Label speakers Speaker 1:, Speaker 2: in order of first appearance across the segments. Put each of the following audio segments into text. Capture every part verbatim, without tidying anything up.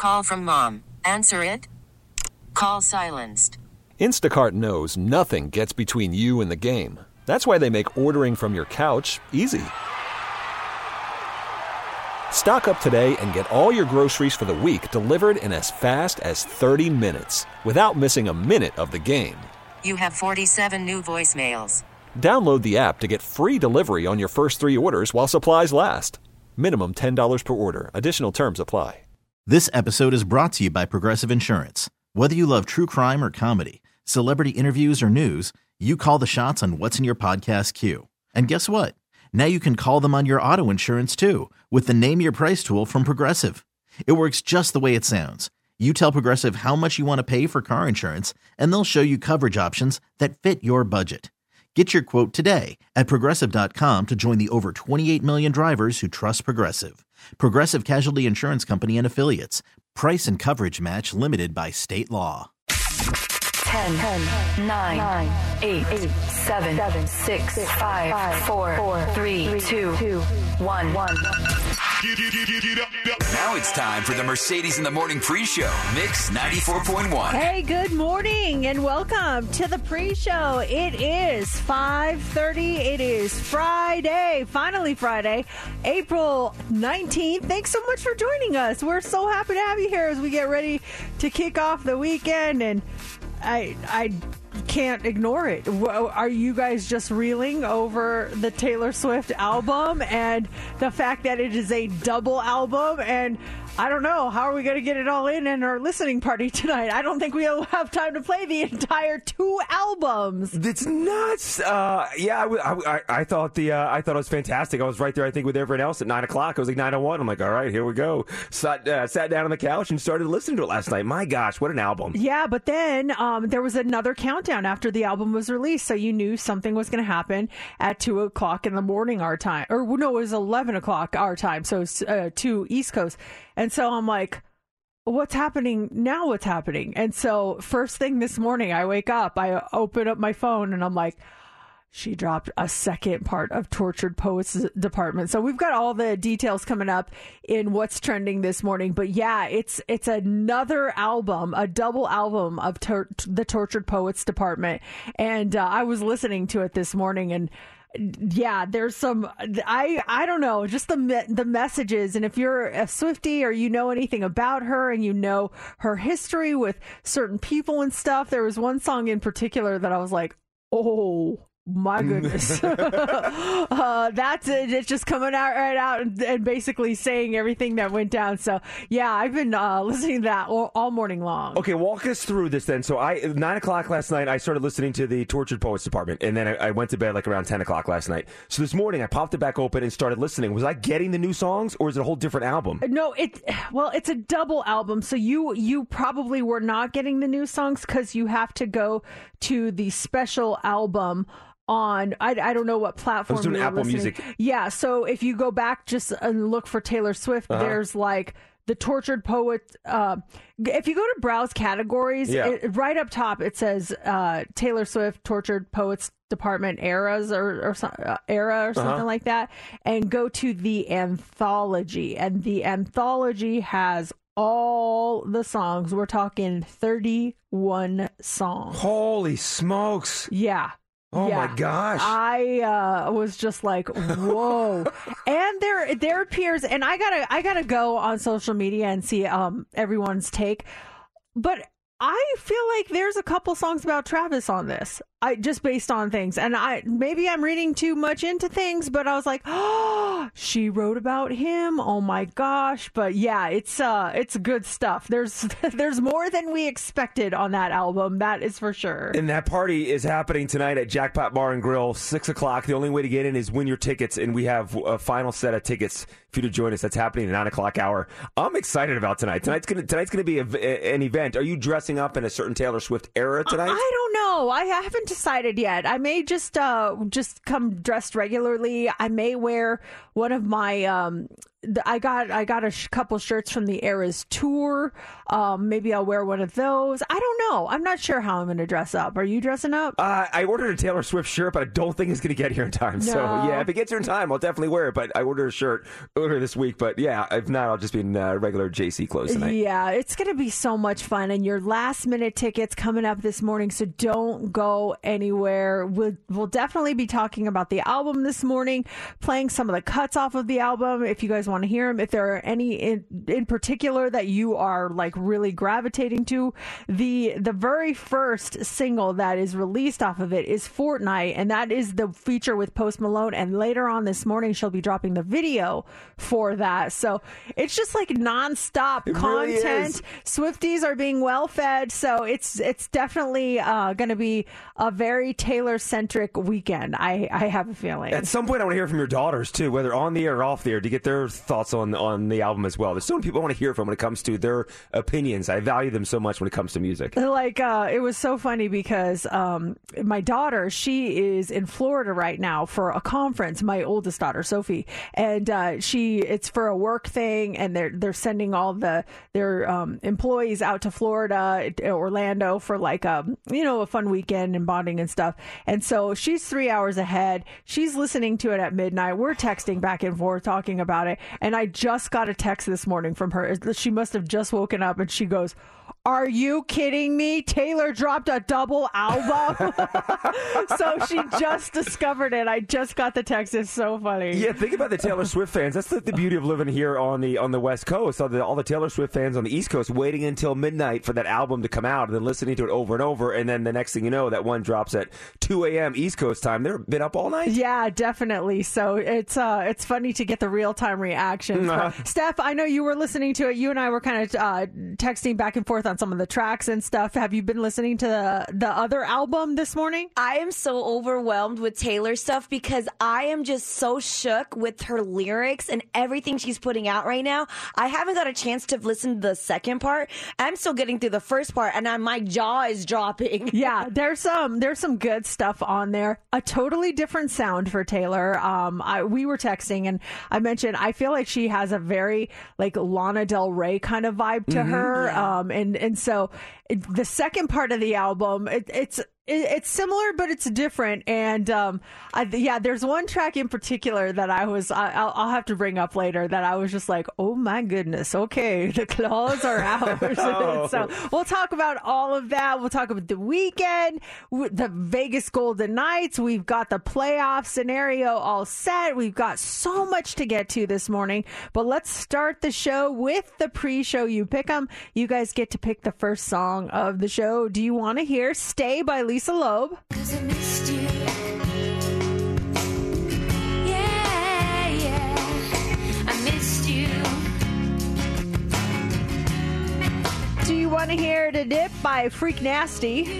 Speaker 1: Call from mom. Answer it. Call silenced.
Speaker 2: Instacart knows nothing gets between you and the game. That's why they make ordering from your couch easy. Stock up today and get all your groceries for the week delivered in as fast as thirty minutes without missing a minute of the game.
Speaker 1: You have forty-seven new voicemails.
Speaker 2: Download the app to get free delivery on your first three orders while supplies last. Minimum ten dollars per order. Additional terms apply.
Speaker 3: This episode is brought to you by Progressive Insurance. Whether you love true crime or comedy, celebrity interviews or news, you call the shots on what's in your podcast queue. And guess what? Now you can call them on your auto insurance too with the Name Your Price tool from Progressive. It works just the way it sounds. You tell Progressive how much you want to pay for car insurance, and they'll show you coverage options that fit your budget. Get your quote today at Progressive dot com to join the over twenty-eight million drivers who trust Progressive. Progressive Casualty Insurance Company and Affiliates. Price and coverage match limited by state law.
Speaker 4: ten, ten, nine, eight, seven, six, five, four, three, two, one, one.
Speaker 5: Now it's time for the Mercedes in the Morning pre-show. Mix ninety-four point one.
Speaker 6: Hey, good morning and welcome to the pre-show. It is five thirty. It is Friday, finally Friday, April nineteenth. Thanks so much for joining us. We're so happy to have you here as we get ready to kick off the weekend, and I I can't ignore it. Are you guys just reeling over the Taylor Swift album and the fact that it is a double album? And I don't know, how are we going to get it all in in our listening party tonight? I don't think we'll have time to play the entire two albums.
Speaker 7: It's nuts. Uh, yeah, I, I, I thought the uh, I thought it was fantastic. I was right there, I think, with everyone else at nine o'clock. It was like nine oh one. I'm like, all right, here we go. Sat, uh, sat down on the couch and started listening to it last night. My gosh, what an album.
Speaker 6: Yeah, but then um, there was another countdown after the album was released, so you knew something was going to happen at two o'clock in the morning our time. Or no, it was eleven o'clock our time, so it's uh, two East Coast. And so I'm like, what's happening now? What's happening? And so first thing this morning, I wake up, I open up my phone, and I'm like, she dropped a second part of Tortured Poets Department. So we've got all the details coming up in what's trending this morning. But yeah, it's it's another album, a double album of tor- the Tortured Poets Department. And uh, I was listening to it this morning, and yeah, there's some, I I don't know, just the me- the messages. And if you're a Swiftie or you know anything about her and you know her history with certain people and stuff, there was one song in particular that I was like, oh my goodness. uh, that's it. It's just coming out right out and, and basically saying everything that went down. So yeah, I've been uh, listening to that all, all morning long.
Speaker 7: Okay, walk us through this then. So I nine o'clock last night, I started listening to the Tortured Poets Department, and then I, I went to bed like around ten o'clock last night. So this morning I popped it back open and started listening. Was I getting the new songs, or is it a whole different album?
Speaker 6: No, it well, it's a double album. So you you probably were not getting the new songs because you have to go to the special album on, I, I don't know what platform.
Speaker 7: I was doing
Speaker 6: you were
Speaker 7: Apple
Speaker 6: listening.
Speaker 7: Music.
Speaker 6: Yeah, so if you go back just and look for Taylor Swift, uh-huh. there's like the Tortured Poet. Uh, if you go to browse categories,
Speaker 7: yeah.
Speaker 6: it, right up top it says uh, Taylor Swift Tortured Poets Department eras or, or uh, era or something uh-huh. like that, and go to the anthology, and the anthology has all the songs. We're talking thirty-one songs.
Speaker 7: Holy smokes!
Speaker 6: Yeah.
Speaker 7: Oh
Speaker 6: yeah.
Speaker 7: my gosh.
Speaker 6: I uh, was just like, whoa. And there there appears, and I gotta I gotta go on social media and see um everyone's take. But I feel like there's a couple songs about Travis on this. I just based on things. And I maybe I'm reading too much into things, but I was like, oh, she wrote about him. Oh my gosh. But yeah, it's uh it's good stuff. There's there's more than we expected on that album. That is for sure.
Speaker 7: And that party is happening tonight at Jackpot Bar and Grill, six o'clock. The only way to get in is win your tickets, and we have a final set of tickets for you to join us. That's happening at nine o'clock hour. I'm excited about tonight. Tonight's gonna tonight's gonna be a, a, an event. Are you dressing up in a certain Taylor Swift era tonight?
Speaker 6: I don't know. I haven't decided yet. I may just uh just come dressed regularly. I may wear one of my um I got I got a sh- couple shirts from the Eras tour. Um, maybe I'll wear one of those. I don't know. I'm not sure how I'm going to dress up. Are you dressing up?
Speaker 7: Uh, I ordered a Taylor Swift shirt, but I don't think it's going to get here in time.
Speaker 6: No.
Speaker 7: So, yeah, if it gets here in time, I'll definitely wear it. But I ordered a shirt earlier this week. But, yeah, if not, I'll just be in uh, regular J C clothes tonight.
Speaker 6: Yeah, it's going to be so much fun. And your last-minute tickets coming up this morning, so don't go anywhere. We'll, we'll definitely be talking about the album this morning, playing some of the cuts off of the album if you guys want to hear them. If there are any in, in particular that you are, like, really gravitating to, the the very first single that is released off of it is Fortnite, and that is the feature with Post Malone. And later on this morning, she'll be dropping the video for that. So it's just like nonstop
Speaker 7: It really
Speaker 6: content.
Speaker 7: is.
Speaker 6: Swifties are being well fed, so it's it's definitely uh, going to be a very Taylor centric weekend. I I have a feeling.
Speaker 7: At some point, I want to hear from your daughters, too, whether on the air or off the air, to get their thoughts on, on the album as well. There's so many people I want to hear from when it comes to their opinions. I value them so much when it comes to music.
Speaker 6: Like, uh, it was so funny because um, my daughter, she is in Florida right now for a conference, my oldest daughter, Sophie. And uh, she, it's for a work thing, and they're they're sending all the their um, employees out to Florida, Orlando, for like a, you know, a fun weekend and bonding and stuff. And so she's three hours ahead. She's listening to it at midnight. We're texting back and forth, talking about it. And I just got a text this morning from her. She must have just woken up, and she goes, "Are you kidding me? Taylor dropped a double album." So she just discovered it. I just got the text. It's so funny.
Speaker 7: Yeah, think about the Taylor Swift fans. That's the, the beauty of living here on the on the West Coast. All the, all the Taylor Swift fans on the East Coast waiting until midnight for that album to come out and then listening to it over and over. And then the next thing you know, that one drops at two a.m. East Coast time. They've been up all night.
Speaker 6: Yeah, definitely. So it's uh, it's funny to get the real time reactions.
Speaker 7: Uh-huh.
Speaker 6: But Steph, I know you were listening to it. You and I were kind of uh, texting back and forth on some of the tracks and stuff. Have you been listening to the, the other album this morning?
Speaker 8: I am so overwhelmed with Taylor stuff because I am just so shook with her lyrics and everything she's putting out right now. I haven't got a chance to listen to the second part. I'm still getting through the first part, and I, my jaw is dropping.
Speaker 6: Yeah, there's some there's some good stuff on there. A totally different sound for Taylor. Um, I, we were texting, and I mentioned I feel like she has a very like Lana Del Rey kind of vibe to mm-hmm, her. Yeah. Um, and and so it, the second part of the album, it, it's. It's similar, but it's different. And um, I, yeah, there's one track in particular that I was, I, I'll, I'll have to bring up later, that I was just like, oh my goodness, okay, the claws are out. Oh. So we'll talk about all of that. We'll talk about the weekend, the Vegas Golden Knights. We've got the playoff scenario all set. We've got so much to get to this morning. But let's start the show with the pre-show You Pick 'em. You guys get to pick the first song of the show. Do you want to hear Stay by Lisa Loeb?
Speaker 9: Cause I missed you. Yeah, yeah, I missed you.
Speaker 6: Do you want to hear The Dip by Freak Nasty?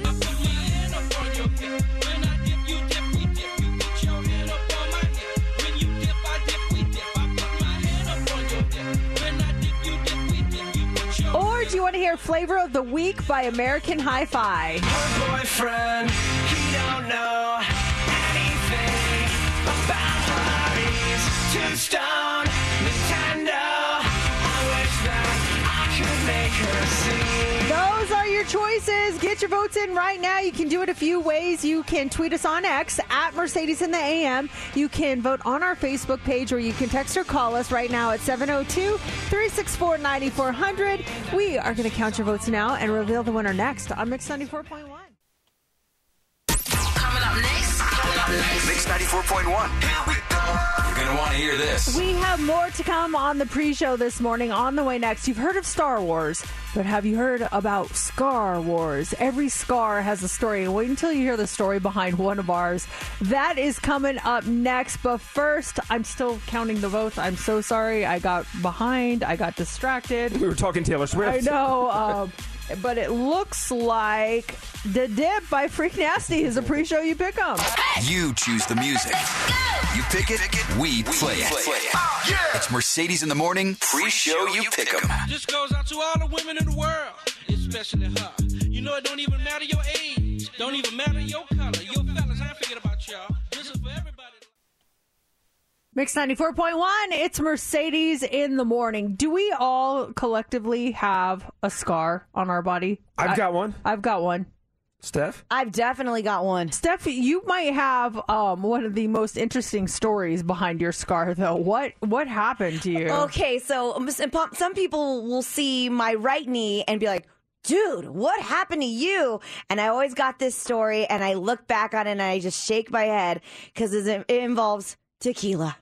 Speaker 6: Or do you want to hear Flavor of the Week by American Hi-Fi?
Speaker 10: Her boyfriend, he don't know anything about parties, Tombstone, Nintendo. I wish that I could make her see.
Speaker 6: Those are your choices. Get your votes in right now. You can do it a few ways. You can tweet us on X at Mercedes in the A M. You can vote on our Facebook page, or you can text or call us right now at seven oh two, three six four, nine four zero zero. We are going to count your votes now and reveal the winner next on Mix ninety-four point one.
Speaker 5: Coming up next. Coming up next. Mix ninety-four point one. You're going to want to hear this.
Speaker 6: We have more to come on the pre-show this morning. On the way next, you've heard of Star Wars, but have you heard about Scar Wars? Every Scar has a story. Wait until you hear the story behind one of ours. That is coming up next. But first, I'm still counting the votes. I'm so sorry. I got behind. I got distracted.
Speaker 7: We were talking Taylor Swift.
Speaker 6: I know. Um, but it looks like The Dip by Freak Nasty is a pre-show You Pick 'em.
Speaker 5: You choose the music. You pick it, we play it. Oh, yeah. It's Mercedes in the Morning, pre-show You Pick 'em.
Speaker 10: This goes out to all the women in the world, especially her. You know it don't even matter your age, don't even matter your color. Your fellas, I ain't forget about y'all. This is for everybody.
Speaker 6: Mix ninety-four point one, it's Mercedes in the morning. Do we all collectively have a scar on our body?
Speaker 7: I've
Speaker 6: I,
Speaker 7: got one.
Speaker 6: I've got one.
Speaker 7: Steph?
Speaker 8: I've definitely got one.
Speaker 6: Steph, you might have um, one of the most interesting stories behind your scar, though. What what happened to you?
Speaker 8: Okay, so um, some some people will see my right knee and be like, dude, what happened to you? And I always got this story, and I look back on it, and I just shake my head because it involves tequila.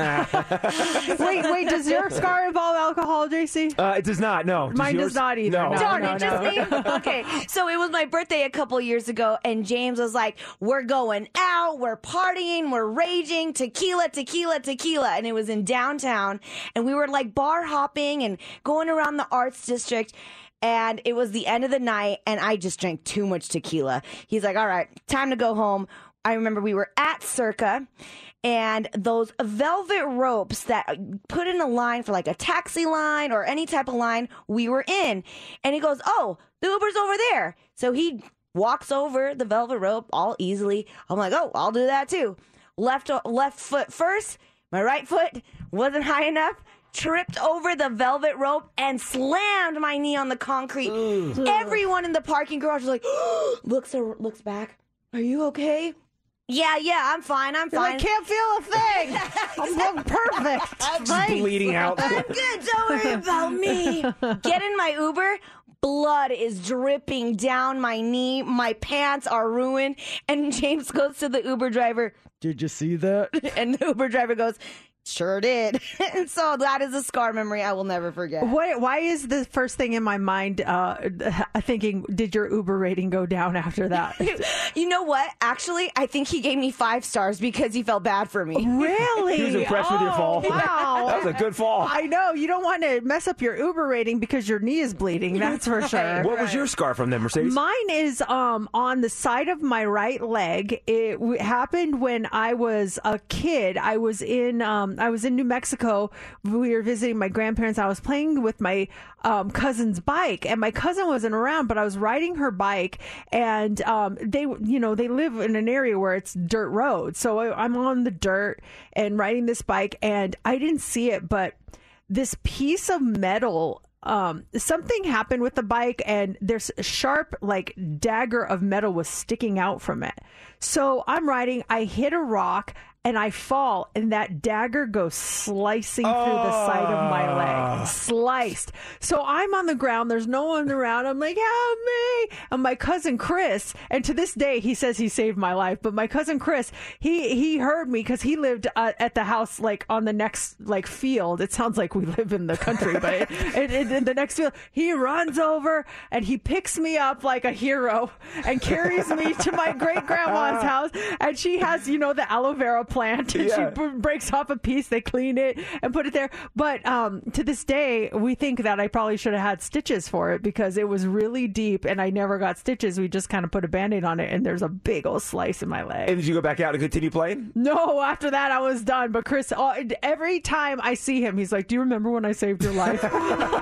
Speaker 6: wait, wait, does your scar involve alcohol, J C?
Speaker 7: Uh, it does not, no. Does
Speaker 6: Mine
Speaker 7: yours?
Speaker 6: does not either.
Speaker 7: No.
Speaker 6: No,
Speaker 8: Darn
Speaker 6: no,
Speaker 8: it,
Speaker 6: no.
Speaker 8: just me? Okay, so it was my birthday a couple years ago, and James was like, we're going out, we're partying, we're raging, tequila, tequila, tequila. And it was in downtown, and we were like bar hopping and going around the arts district. And it was the end of the night, and I just drank too much tequila. He's like, all right, time to go home. I remember we were at Circa, and those velvet ropes that put in a line for like a taxi line or any type of line, we were in. And he goes, oh, the Uber's over there. So he walks over the velvet rope all easily. I'm like, oh, I'll do that too. Left, left foot first. My right foot wasn't high enough. Tripped over the velvet rope and slammed my knee on the concrete. Ugh. Everyone in the parking garage was like, looks looks back. Are you okay? Yeah, yeah, I'm fine. I'm fine.
Speaker 6: I can't feel a thing. I'm perfect.
Speaker 8: I'm
Speaker 7: Just bleeding out.
Speaker 8: I'm good. Don't worry about me. Get in my Uber. Blood is dripping down my knee. My pants are ruined. And James goes to the Uber driver. Did you see that? And the Uber driver goes, sure did. And so that is a scar memory I will never forget.
Speaker 6: What, why is the first thing in my mind uh, thinking, did your Uber rating go down after that?
Speaker 8: You know what? Actually, I think he gave me five stars because he felt bad for me.
Speaker 6: Really?
Speaker 7: He was impressed
Speaker 6: oh,
Speaker 7: with your fall.
Speaker 6: Wow.
Speaker 7: That was a good fall.
Speaker 6: I know. You don't want to mess up your Uber rating because your knee is bleeding. That's for sure.
Speaker 7: What was your scar from then, Mercedes?
Speaker 6: Mine is um, on the side of my right leg. It w- happened when I was a kid. I was in... Um, I was in New Mexico. We were visiting my grandparents. I was playing with my um, cousin's bike, and my cousin wasn't around, but I was riding her bike, and um, they, you know, they live in an area where it's dirt road. So I, I'm on the dirt and riding this bike, and I didn't see it, but this piece of metal, um, something happened with the bike, and there's a sharp, like, dagger of metal was sticking out from it. So I'm riding, I hit a rock, and I fall, and that dagger goes slicing oh. through the side of my leg. Sliced. So I'm on the ground. There's no one around. I'm like, help me. And my cousin Chris, and to this day, he says he saved my life. But my cousin Chris, he, he heard me because he lived uh, at the house, like, on the next, like, field. It sounds like we live in the country, but it, it, it, in the next field, he runs over, and he picks me up like a hero and carries me to my great-grandma's house. And she has, you know, the aloe vera plant. Plant and yeah. she b- breaks off a piece, they clean it and put it there. But um, to this day, we think that I probably should have had stitches for it because it was really deep and I never got stitches. We just kind of put a Band-Aid on it and there's a big old slice in my leg.
Speaker 7: And did you go back out and continue playing?
Speaker 6: No, after that I was done. But Chris, every time I see him, he's like, do you remember when I saved your life? Like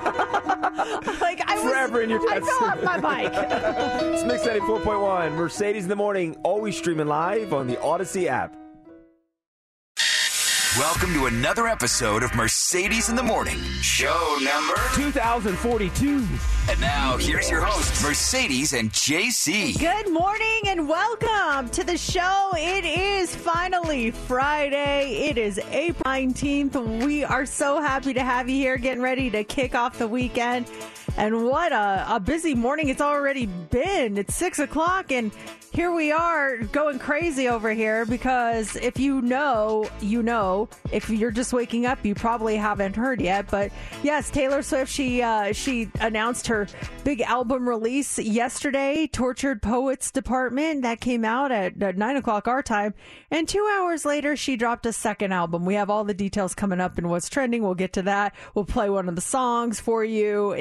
Speaker 6: I
Speaker 7: Forever
Speaker 6: was,
Speaker 7: in your
Speaker 6: I fell off my bike.
Speaker 7: It's Mix ninety-four point one, Mercedes in the morning, always streaming live on the Odyssey app.
Speaker 5: Welcome to another episode of Mercedes in the Morning, show number
Speaker 7: two thousand forty-two.
Speaker 5: And now, here's your hosts, Mercedes and J C.
Speaker 6: Good morning and welcome to the show. It is finally Friday. It is April nineteenth. We are so happy to have you here, getting ready to kick off the weekend. And what a, a busy morning it's already been. It's six o'clock and here we are going crazy over here because if you know, you know. If you're just waking up, you probably haven't heard yet. But yes, Taylor Swift, she uh, she announced her big album release yesterday, Tortured Poets Department. That came out at, at nine o'clock our time. And two hours later, she dropped a second album. We have all the details coming up and what's trending. We'll get to that. We'll play one of the songs for you. It's uh,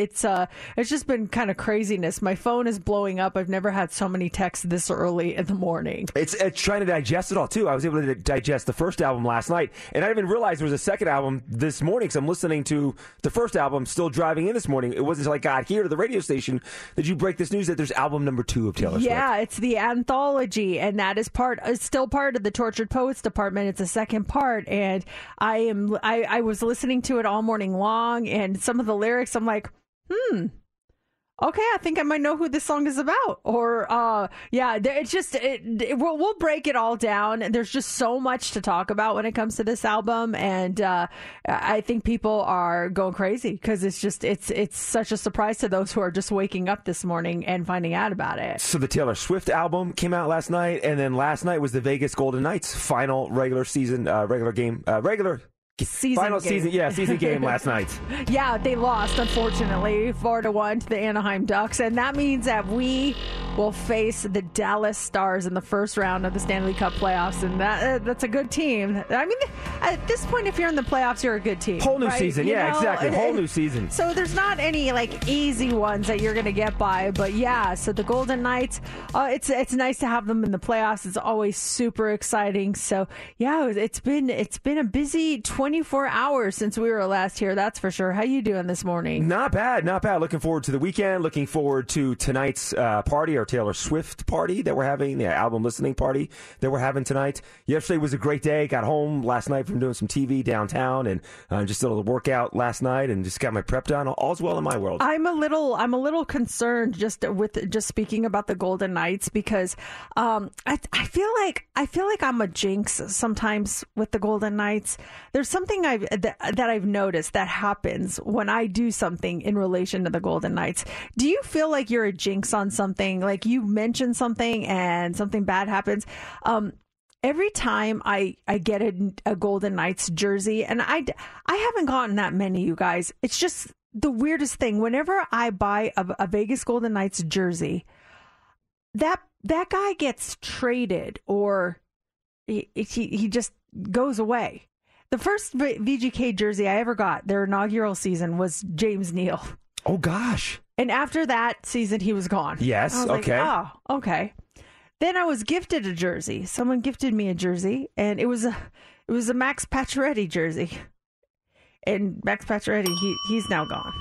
Speaker 6: uh, it's just been kind of craziness. My phone is blowing up. I've never had so many texts this early in the morning.
Speaker 7: It's, it's trying to digest it all, too. I was able to digest the first album last night, and I didn't even realize there was a second album this morning, because I'm listening to the first album still driving in this morning. It wasn't until I got here to the radio station that you break this news that there's album number two of Taylor Swift.
Speaker 6: Yeah, it's the anthology, and that is part, it's still part of the Tortured Poets department. It's a second part, and I am, I, I was listening to it all morning long, and some of the lyrics, I'm like, hmm, okay, I think I might know who this song is about. Or, uh, yeah, it's just, it, it, we'll, we'll break it all down. There's just so much to talk about when it comes to this album. And uh, I think people are going crazy because it's just, it's it's such a surprise to those who are just waking up this morning and finding out about it.
Speaker 7: So the Taylor Swift album came out last night, and then last night was the Vegas Golden Knights final regular season, uh, regular game, uh, regular
Speaker 6: Season
Speaker 7: final
Speaker 6: game.
Speaker 7: season, yeah, season game last night.
Speaker 6: Yeah, they lost, unfortunately, four to one to the Anaheim Ducks, and that means that we will face the Dallas Stars in the first round of the Stanley Cup playoffs, and that uh, that's a good team. I mean, at this point, if you're in the playoffs, you're a good team.
Speaker 7: Whole new
Speaker 6: right?
Speaker 7: season,
Speaker 6: you
Speaker 7: yeah,
Speaker 6: know?
Speaker 7: exactly, whole new season.
Speaker 6: So there's not any like easy ones that you're going to get by, but yeah. So the Golden Knights, uh, it's it's nice to have them in the playoffs. It's always super exciting. So yeah, it's been it's been a busy twenty-four hours since we were last here, that's for sure. How you doing this morning?
Speaker 7: Not bad, not bad. Looking forward to the weekend. Looking forward to tonight's uh, party, our Taylor Swift party that we're having, the album listening party that we're having tonight. Yesterday was a great day. Got home last night from doing some T V downtown, and uh, just did a little workout last night, and just got my prep done. All's well in my world.
Speaker 6: I'm a little, I'm a little concerned just with just speaking about the Golden Knights because um, I, I feel like I feel like I'm a jinx sometimes with the Golden Knights. There's something I've that, that I've noticed that happens when I do something in relation to the Golden Knights. Do you feel like you're a jinx on something? Like you mention something and something bad happens? Um, every time I, I get a, a Golden Knights jersey, and I, I haven't gotten that many, you guys. It's just the weirdest thing. Whenever I buy a, a Vegas Golden Knights jersey, that that guy gets traded or he he, he just goes away. The first V G K jersey I ever got, their inaugural season, was James Neal.
Speaker 7: Oh, gosh.
Speaker 6: And after that season, he was gone.
Speaker 7: Yes,
Speaker 6: I was
Speaker 7: okay.
Speaker 6: Like, oh, okay. Then I was gifted a jersey. Someone gifted me a jersey, and it was a it was a Max Pacioretty jersey. And Max Pacioretty, he he's now gone.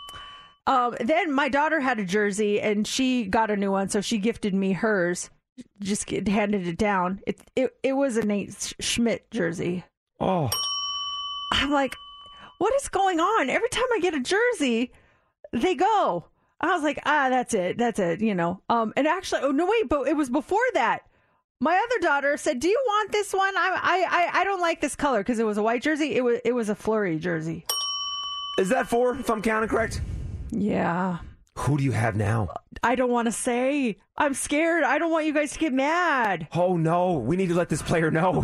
Speaker 6: Um, then my daughter had a jersey, and she got a new one, so she gifted me hers. Just get, handed it down. It it it was a Nate Schmidt jersey.
Speaker 7: Oh.
Speaker 6: I'm like, what is going on? Every time I get a jersey, they go. I was like, ah, that's it. That's it, you know. Um, and actually, oh, no, wait, but it was before that. My other daughter said, do you want this one? I I, I, I don't like this color because it was a white jersey. It was, it was a Fleury jersey.
Speaker 7: Is that four, if I'm counting correct?
Speaker 6: Yeah.
Speaker 7: Who do you have now?
Speaker 6: I don't want to say. I'm scared. I don't want you guys to get mad.
Speaker 7: Oh, no. We need to let this player know.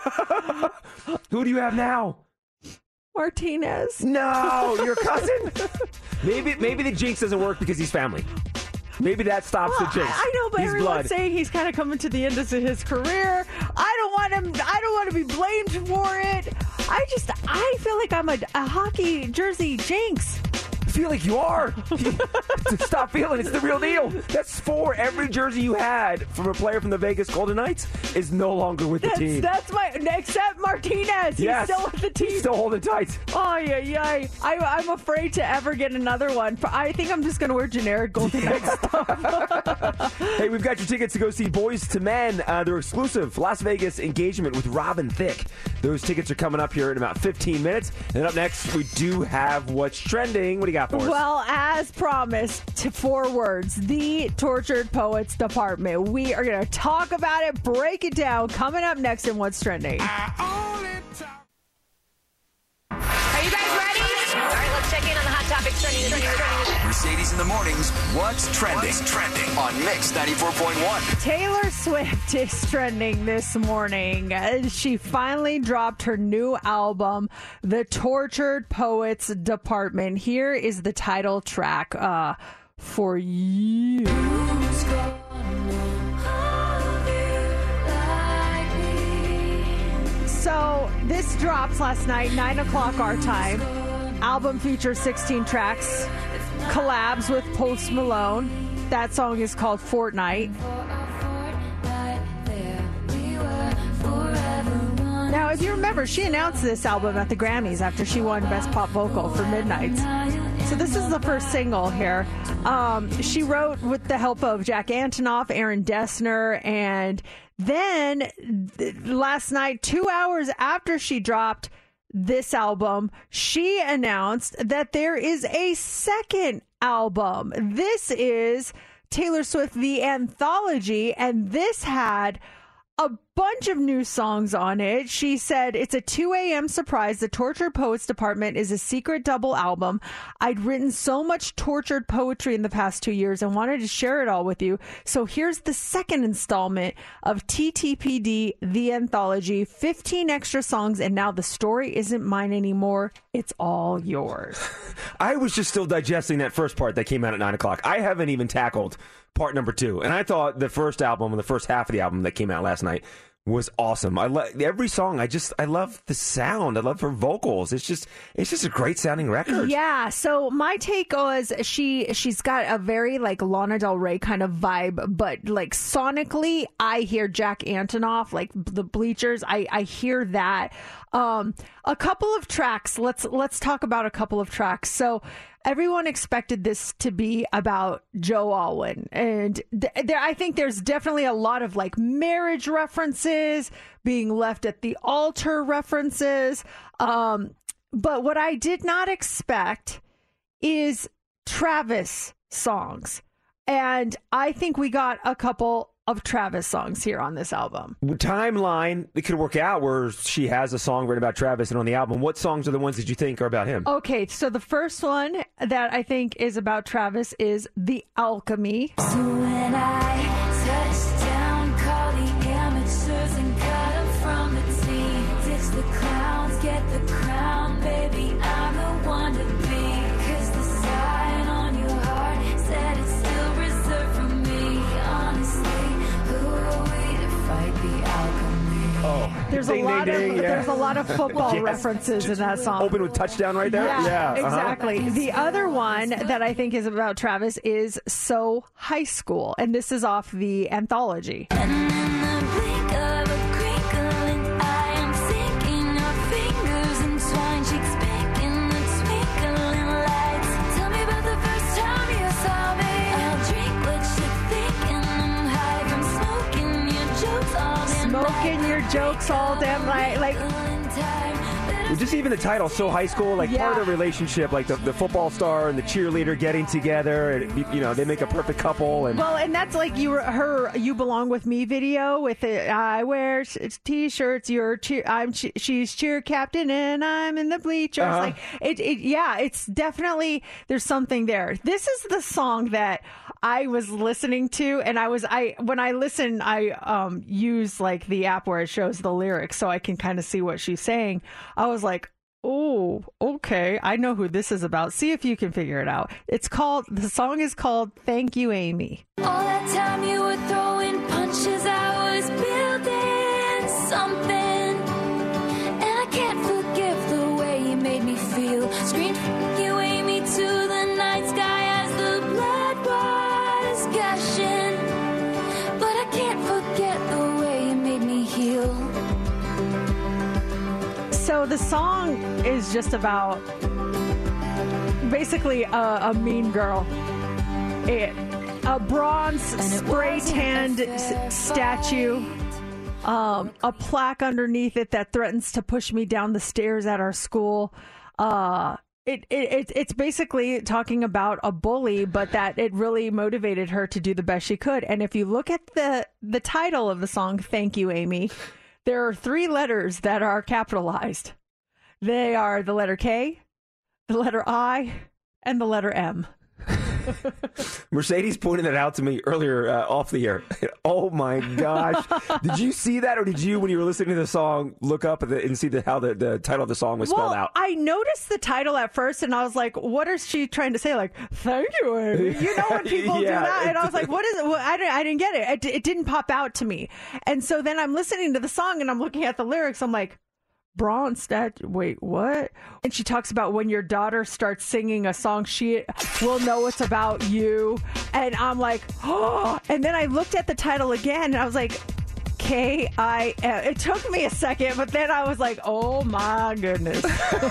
Speaker 7: Who do you have now?
Speaker 6: Martinez.
Speaker 7: No, your cousin? maybe maybe the jinx doesn't work because he's family. Maybe that stops
Speaker 6: well,
Speaker 7: the jinx.
Speaker 6: I know, but
Speaker 7: he's
Speaker 6: everyone's
Speaker 7: blood.
Speaker 6: saying he's kind of coming to the end of his career. I don't want him. I don't want to be blamed for it. I just, I feel like I'm a, a hockey jersey jinx.
Speaker 7: I feel like you are. Stop feeling it's the real deal. That's four. Every jersey you had from a player from the Vegas Golden Knights is no longer with
Speaker 6: that's,
Speaker 7: the team.
Speaker 6: That's my, except Martinez. He's
Speaker 7: yes.
Speaker 6: still with the team.
Speaker 7: He's still holding tight.
Speaker 6: Oh, yeah, yeah. I, I'm afraid to ever get another one. I think I'm just going to wear generic Golden Knights stuff.
Speaker 7: Hey, we've got your tickets to go see Boys to Men. Uh, their exclusive Las Vegas engagement with Robin Thicke. Those tickets are coming up here in about fifteen minutes. And up next, we do have What's Trending. What do you got for us?
Speaker 6: Well, as promised, to four words, the Tortured Poets Department. We are going to talk about it, break it down, coming up next in What's Trending.
Speaker 9: Are you guys ready? All right, let's check in on the hot topics trending. trending, trending.
Speaker 5: Mercedes in the mornings. What's trending? What's trending on Mix ninety-four point one.
Speaker 6: Taylor Swift is trending this morning. She finally dropped her new album, The Tortured Poets Department. Here is the title track uh, for you. So this drops last night, nine o'clock our time. Album features sixteen tracks. collabs with Post Malone. That song is called Fortnite. Now, if you remember, she announced this album at the Grammys after she won Best Pop Vocal for Midnights. So this is the first single here. Um, she wrote with the help of Jack Antonoff, Aaron Dessner, and then th- last night, two hours after she dropped this album, she announced that there is a second album. This is Taylor Swift, The Anthology, and this had a bunch of new songs on it. She said, it's a two a.m. surprise. The Tortured Poets Department is a secret double album. I'd written so much tortured poetry in the past two years and wanted to share it all with you. So here's the second installment of T T P D, The Anthology, fifteen extra songs, and now the story isn't mine anymore. It's all yours.
Speaker 7: I was just still digesting that first part that came out at nine o'clock. I haven't even tackled part number two. And I thought the first album and the first half of the album that came out last night was awesome. I love every song. I just I love the sound. I love her vocals. It's just it's just a great sounding record.
Speaker 6: Yeah. So my take was she she's got a very like Lana Del Rey kind of vibe, but like sonically, I hear Jack Antonoff, like the Bleachers. I I hear that. Um, a couple of tracks. Let's let's talk about a couple of tracks. So everyone expected this to be about Joe Alwyn, and th- there I think there's definitely a lot of like marriage references, being left at the altar references. Um, but what I did not expect is Travis songs, and I think we got a couple of Travis songs here on this album.
Speaker 7: Timeline, it could work out where she has a song written about Travis and on the album. What songs are the ones that you think are about him?
Speaker 6: Okay, so the first one that I think is about Travis is The Alchemy.
Speaker 11: So when I touch down, call the amateurs and cut them from the team. Ditch the clowns, get the crown, baby, I'm the one to be. Cause the sign on your heart said it's still reserved for me. Honestly,
Speaker 7: Oh,
Speaker 6: there's
Speaker 7: ding,
Speaker 6: a lot
Speaker 7: ding,
Speaker 6: of
Speaker 7: ding, yeah.
Speaker 6: there's a lot of football
Speaker 7: Yes.
Speaker 6: references in that song.
Speaker 7: Open with touchdown right there.
Speaker 6: Yeah,
Speaker 7: Yeah, uh-huh.
Speaker 6: exactly. The other one that I think is about Travis is So High School, and this is off the Anthology. Smoking your jokes all damn night, like.
Speaker 7: Just even the title, So High School, like
Speaker 6: Yeah.
Speaker 7: part of the relationship, like the, the football star and the cheerleader getting together, and you know they make a perfect couple. And
Speaker 6: Well, and that's like you her "You Belong with Me" video with it. I wear sh- t-shirts. You're cheer. I'm che- she's cheer captain, and I'm in the bleachers.
Speaker 12: Uh-huh.
Speaker 6: Like it, it. Yeah, it's definitely there's something there. This is the song that I was listening to, and I was I when I listen, I um use like the app where it shows the lyrics, so I can kind of see what she's saying. I was like, oh, okay, I know who this is about. See if you can figure it out. It's called, the song is called Thank You, Amy.
Speaker 11: All that time you were throwing punches, I was building something. And I can't forgive the way you made me feel. Screamed, "F- you, Amy," to the night sky as the blood was gushing. But I can't forget the way you made me heal.
Speaker 6: So the song is just about basically a, a mean girl. It, a bronze spray tanned s- statue, um, a plaque underneath it that threatens to push me down the stairs at our school. Uh, it, it, it it's basically talking about a bully, but that it really motivated her to do the best she could. And if you look at the the title of the song, Thank You, Amy, there are three letters that are capitalized. They are the letter K, the letter I, and the letter M.
Speaker 7: Mercedes pointed that out to me earlier uh, off the air. Oh my gosh! Did you see that, or did you, when you were listening to the song, look up at the, and see the, how the, the title of the song was spelled
Speaker 6: well,
Speaker 7: out?
Speaker 6: I noticed the title at first, and I was like, "What is she trying to say?" Like, "Thank you, Amy." You know when people do
Speaker 7: Yeah,
Speaker 6: that, and I was
Speaker 7: it-
Speaker 6: like, "What is it?" Well, I didn't, I didn't get it. it. It didn't pop out to me, and so then I'm listening to the song, and I'm looking at the lyrics. I'm like, Bronstedt. Wait, what? And she talks about when your daughter starts singing a song, she will know it's about you. And I'm like, oh. And then I looked at the title again, and I was like, K I M. It took me a second, but then I was like, oh my goodness.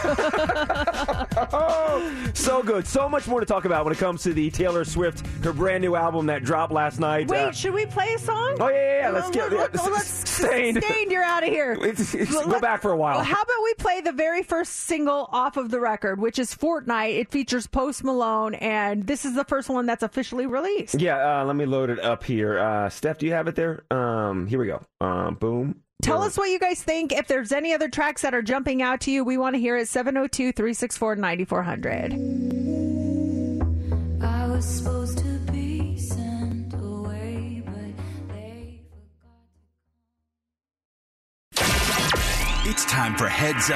Speaker 7: Oh, so good. So much more to talk about when it comes to the Taylor Swift, her brand new album that dropped last night.
Speaker 6: Wait,
Speaker 7: Uh,
Speaker 6: should we play a song?
Speaker 7: Oh, yeah, yeah, yeah. Let's
Speaker 6: Well,
Speaker 7: get
Speaker 6: let-
Speaker 7: yeah,
Speaker 6: let's-
Speaker 7: Stained.
Speaker 6: Stained, you're out of here.
Speaker 7: It's- it's-
Speaker 6: Well,
Speaker 7: go
Speaker 6: let-
Speaker 7: back for a while.
Speaker 6: How about we play the very first single off of the record, which is Fortnite. It features Post Malone, and this is the first one that's officially released.
Speaker 7: Yeah, uh, let me load it up here. Uh, Steph, do you have it there? Um, here we go. Um, boom.
Speaker 6: Tell
Speaker 7: boom.
Speaker 6: us what you guys think. If there's any other tracks that are jumping out to you, we want to hear it. seven oh two, three six four, nine four hundred.
Speaker 11: I was supposed to be sent away, but they
Speaker 5: It's time for Heads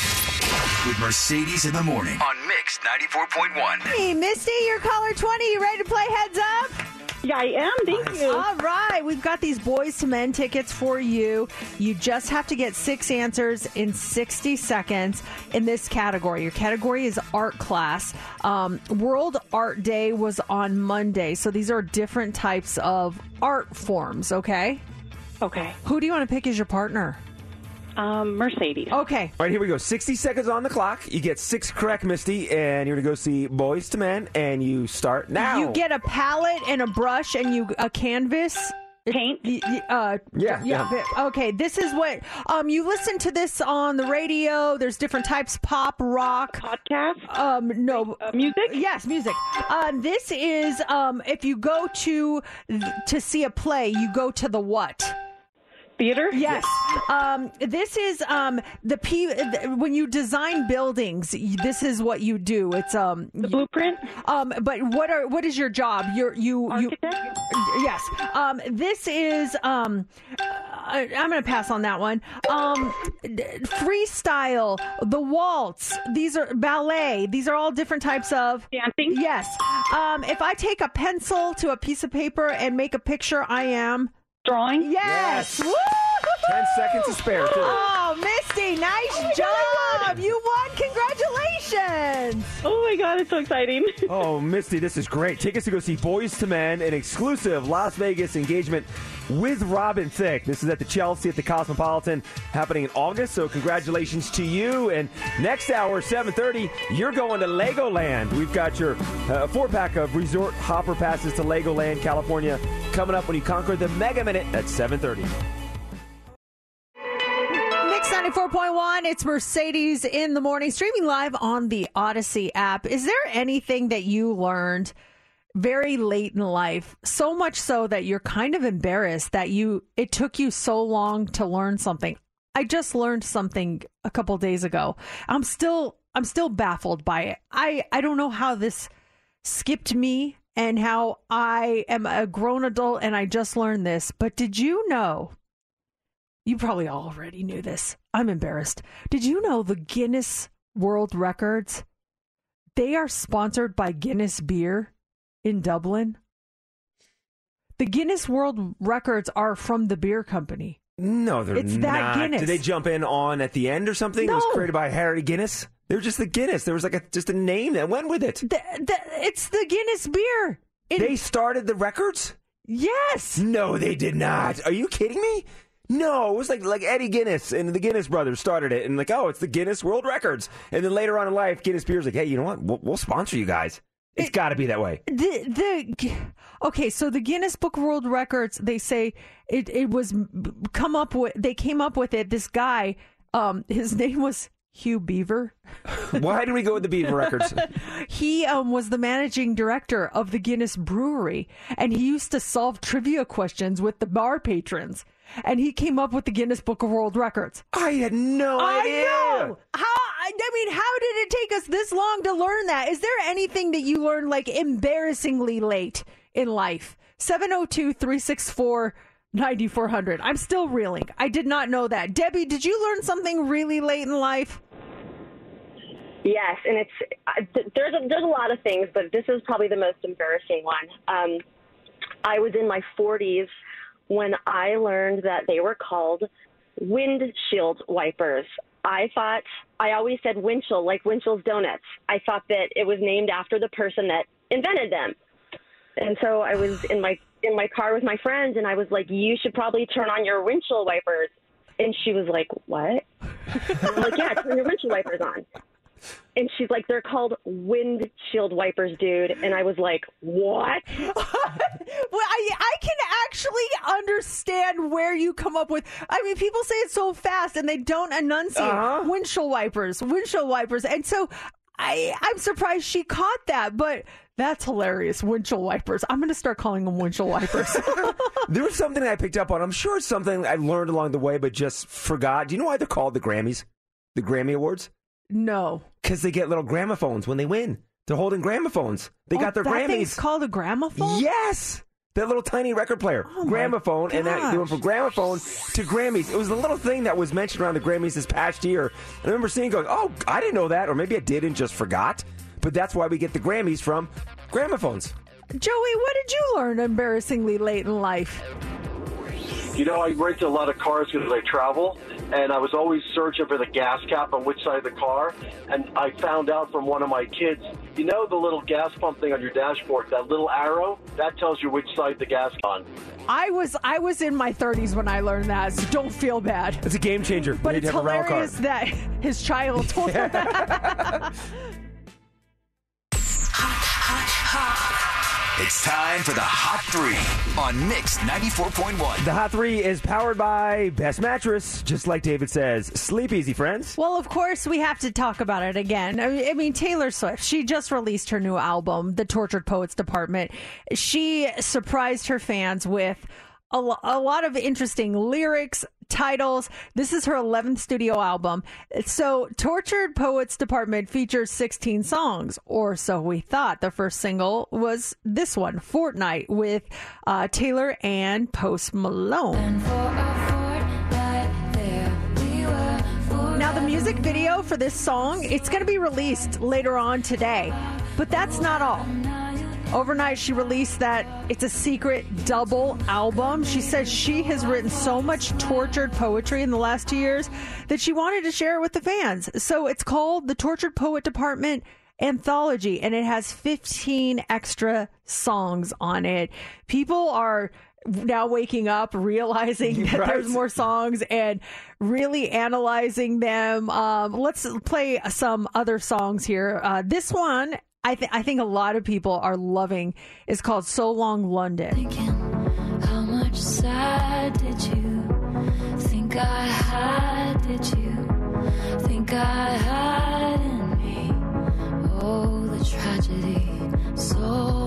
Speaker 5: Up with Mercedes in the Morning on Mix ninety-four point one.
Speaker 6: Hey, Misty, you're caller twenty. You ready to play Heads Up?
Speaker 12: Yeah, I am. Thank you.
Speaker 6: All right. We've got these Boys to Men tickets for you. You just have to get six answers in sixty seconds in this category. Your category is art class. Um, World Art Day was on Monday, so these are different types of art forms, okay?
Speaker 12: Okay.
Speaker 6: Who do you want to pick as your partner?
Speaker 12: Um, Mercedes.
Speaker 6: Okay.
Speaker 7: All right, here we go. sixty seconds on the clock. You get six correct, Misty, and you're going to go see Boys to Men, and you start now.
Speaker 6: You get a palette and a brush and you a canvas.
Speaker 12: Paint.
Speaker 6: Y- y- Uh,
Speaker 7: Yeah, yeah.
Speaker 6: but- Okay, this is what um you listen to this on the radio. There's different types: pop, rock,
Speaker 12: Podcast.
Speaker 6: um, no
Speaker 12: Uh, music.
Speaker 6: Yes, music. Uh, this is um if you go to to see a play, you go to the what?
Speaker 12: Theater.
Speaker 6: Yes. Um, this is um, the P. When you design buildings, this is what you do. It's um,
Speaker 12: The blueprint.
Speaker 6: um, but what are what is your job? You're you
Speaker 12: Architect.
Speaker 6: you. Yes. Um, this is um. I, I'm going to pass on that one. Um, d- freestyle, the waltz. These are ballet. These are all different types of
Speaker 12: Dancing.
Speaker 6: Yes. Um, if I take a pencil to a piece of paper and make a picture, I am.
Speaker 12: Drawing.
Speaker 6: Yes.
Speaker 7: Yes.
Speaker 6: Woo!
Speaker 7: Ten seconds to spare, too.
Speaker 6: Oh, Misty, nice job. You won. Congratulations.
Speaker 12: Oh my God, it's so exciting.
Speaker 7: Oh, Misty, this is great. Tickets to go see Boys to Men, an exclusive Las Vegas engagement with Robin Thicke. This is at the Chelsea at the Cosmopolitan, happening in August, so congratulations to you. And next hour, seven thirty, you're going to Legoland. We've got your uh, four-pack of resort hopper passes to Legoland, California, coming up when you conquer the Mega Minute at seven thirty.
Speaker 6: Mix ninety-four point one, it's Mercedes in the morning, streaming live on the Odyssey app. Is there anything that you learned very late in life, so much so that you're kind of embarrassed that you it took you so long to learn something? I just learned something a couple days ago. I'm still I'm still baffled by it. I, I don't know how this skipped me and how I am a grown adult and I just learned this, but did you know? You probably already knew this. I'm embarrassed. Did you know the Guinness World Records, they are sponsored by Guinness Beer in Dublin? The Guinness World Records are from the beer company.
Speaker 7: No, they're
Speaker 6: It's
Speaker 7: not.
Speaker 6: that Guinness.
Speaker 7: Did they jump in on at the end or something? It was
Speaker 6: No.
Speaker 7: created by Harry Guinness? They were just the Guinness. There was like a just a name that went with it.
Speaker 6: The, the, it's the Guinness Beer. It-
Speaker 7: They started the records?
Speaker 6: yes.
Speaker 7: No, they did not. Are you kidding me? No, it was like like Eddie Guinness and the Guinness brothers started it, and like, oh, it's the Guinness World Records. And then later on in life, Guinness Beer's like, hey, you know what? We'll, we'll sponsor you guys. It's got to be that way.
Speaker 6: The the okay, so the Guinness Book of World Records, they say it it was come up with. They came up with it. This guy, um, his name was Hugh Beaver.
Speaker 7: Why did we go with the Beaver Records?
Speaker 6: He um, was the managing director of the Guinness Brewery, and he used to solve trivia questions with the bar patrons. And he came up with the Guinness Book of World Records.
Speaker 7: I had no
Speaker 6: I
Speaker 7: idea.
Speaker 6: know. How? I mean, how did it take us this long to learn that? Is there anything that you learned like embarrassingly late in life? seven oh two, three six four, nine four hundred. I'm still reeling. I did not know that. Debbie, did you learn something really late in life?
Speaker 13: Yes, and it's uh, th- there's a, there's a lot of things, but this is probably the most embarrassing one. Um, I was in my forties when I learned that they were called windshield wipers. I thought, I always said Winchell, like Winchell's Donuts. I thought that it was named after the person that invented them. And so I was in my in my car with my friends, and I was like, you should probably turn on your windshield wipers. And she was like, what? And I'm like, yeah, turn your windshield wipers on. And she's like, they're called windshield wipers, dude. And I was like, what?
Speaker 6: Well, I, I can actually understand where you come up with. I mean, people say it so fast and they don't enunciate
Speaker 7: Uh-huh.
Speaker 6: windshield wipers, windshield wipers. And so I, I'm surprised she caught that, but that's hilarious. Windshield wipers. I'm going to start calling them windshield wipers.
Speaker 7: There was something I picked up on. I'm sure it's something I learned along the way, but just forgot. Do you know why they're called the Grammys? The Grammy Awards?
Speaker 6: No.
Speaker 7: Because they get little gramophones when they win. They're holding gramophones. They
Speaker 6: Oh,
Speaker 7: got their
Speaker 6: that
Speaker 7: Grammys.
Speaker 6: thing's called a gramophone?
Speaker 7: Yes. That little tiny record player.
Speaker 6: Oh, my
Speaker 7: gramophone. And that they went from gramophone to Grammys. It was a little thing that was mentioned around the Grammys this past year. I remember seeing going, oh, I didn't know that. Or maybe I did and just forgot. But that's why we get the Grammys from gramophones.
Speaker 6: Joey, what did you learn embarrassingly late in life?
Speaker 14: You know, I rent a lot of cars because I travel, and I was always searching for the gas cap on which side of the car, and I found out from one of my kids, you know the little gas pump thing on your dashboard, that little arrow, that tells you which side the gas is on.
Speaker 6: I was I was in my thirties when I learned that, so don't feel bad.
Speaker 7: It's a game changer.
Speaker 6: But
Speaker 7: You need
Speaker 6: it's
Speaker 7: to have a rental car.
Speaker 6: hilarious that his child told him that.
Speaker 5: It's time for the Hot Three on Mix ninety-four point one.
Speaker 7: The Hot Three is powered by Best Mattress, just like David says. Sleep easy, friends.
Speaker 6: Well, of course, we have to talk about it again. I mean, I mean, Taylor Swift, she just released her new album, The Tortured Poets Department. She surprised her fans with a, lo- a lot of interesting lyrics, titles. This is her eleventh studio album. So Tortured Poets Department features sixteen songs, or so we thought. The first single was this one, Fortnite, with uh, Taylor and Post Malone. Now, the music video for this song, it's going to be released later on today, but that's not all. Overnight, she released that it's a secret double album. She says she has written so much tortured poetry in the last two years that she wanted to share it with the fans. So it's called the Tortured Poet Department Anthology, and it has fifteen extra songs on it. People are now waking up, realizing that
Speaker 7: Right.
Speaker 6: there's more songs and really analyzing them. Um, let's play some other songs here. Uh, this one, I, th- I think a lot of people are loving, is called So Long London.
Speaker 11: How much sad did you think I had? Did you think I had in me? Oh, the tragedy. So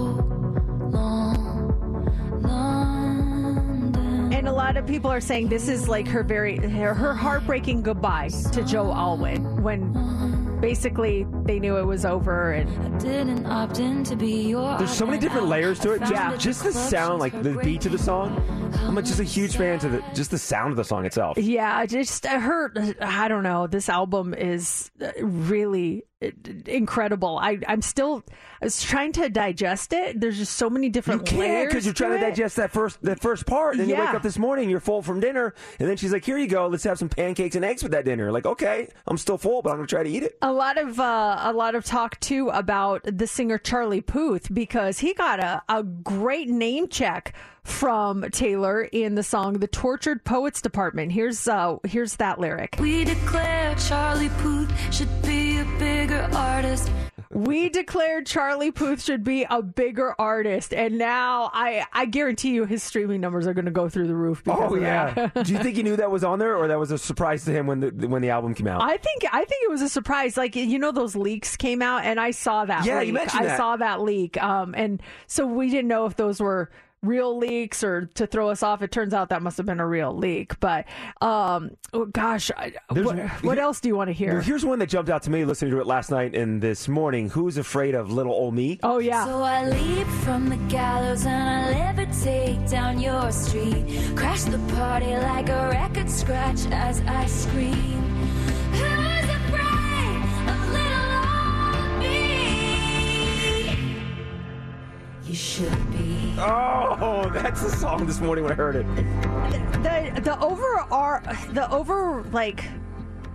Speaker 11: long, London.
Speaker 6: And a lot of people are saying this is like her very her, her heartbreaking goodbye to Joe Alwyn, when basically they knew it was over. And
Speaker 11: Didn't opt in to be your
Speaker 7: There's so many different layers to it. Just,
Speaker 6: Yeah.
Speaker 7: just the sound, like the beat to the song. I'm just a huge fan to the just the sound of the song itself.
Speaker 6: yeah, just I heard. I don't know. This album is really incredible. I I'm still I was trying to digest it. There's just so many
Speaker 7: You
Speaker 6: different
Speaker 7: can't
Speaker 6: layers
Speaker 7: because you're trying to
Speaker 6: it.
Speaker 7: digest that first that first part. And then you
Speaker 6: Yeah.
Speaker 7: wake up this morning, you're full from dinner, and then she's like, "Here you go. Let's have some pancakes and eggs with that dinner." Like, okay, I'm still full, but I'm gonna try to eat it.
Speaker 6: A lot of uh, a lot of talk too about the singer Charlie Puth, because he got a, a great name check from Taylor in the song "The Tortured Poets Department." Here's uh, here's that lyric.
Speaker 11: We declare Charlie Puth should be a bigger artist.
Speaker 6: We declared Charlie Puth should be a bigger artist, and now I I guarantee you his streaming numbers are going to go through the roof. Because
Speaker 7: Oh
Speaker 6: of
Speaker 7: yeah.
Speaker 6: that.
Speaker 7: Do you think he knew that was on there, or that was a surprise to him when the when the album came out?
Speaker 6: I think I think it was a surprise. Like, you know, those leaks came out, and I saw that.
Speaker 7: Yeah,
Speaker 6: leak.
Speaker 7: you mentioned
Speaker 6: I
Speaker 7: that.
Speaker 6: saw that leak, um, and so we didn't know if those were real leaks or to throw us off. It turns out that must have been a real leak. But um, oh, gosh, I,
Speaker 7: There's-
Speaker 6: what, what else do you want to hear?
Speaker 7: Well, here's one that jumped out to me listening to it last night and this morning. Who's afraid of little old me?
Speaker 6: Oh yeah.
Speaker 11: So I leap from the gallows and I levitate down your street. Crash the party like a record scratch as I scream. Who's afraid of little old me? You should be.
Speaker 7: Oh, that's the song this morning when I heard it.
Speaker 6: the the over are the over like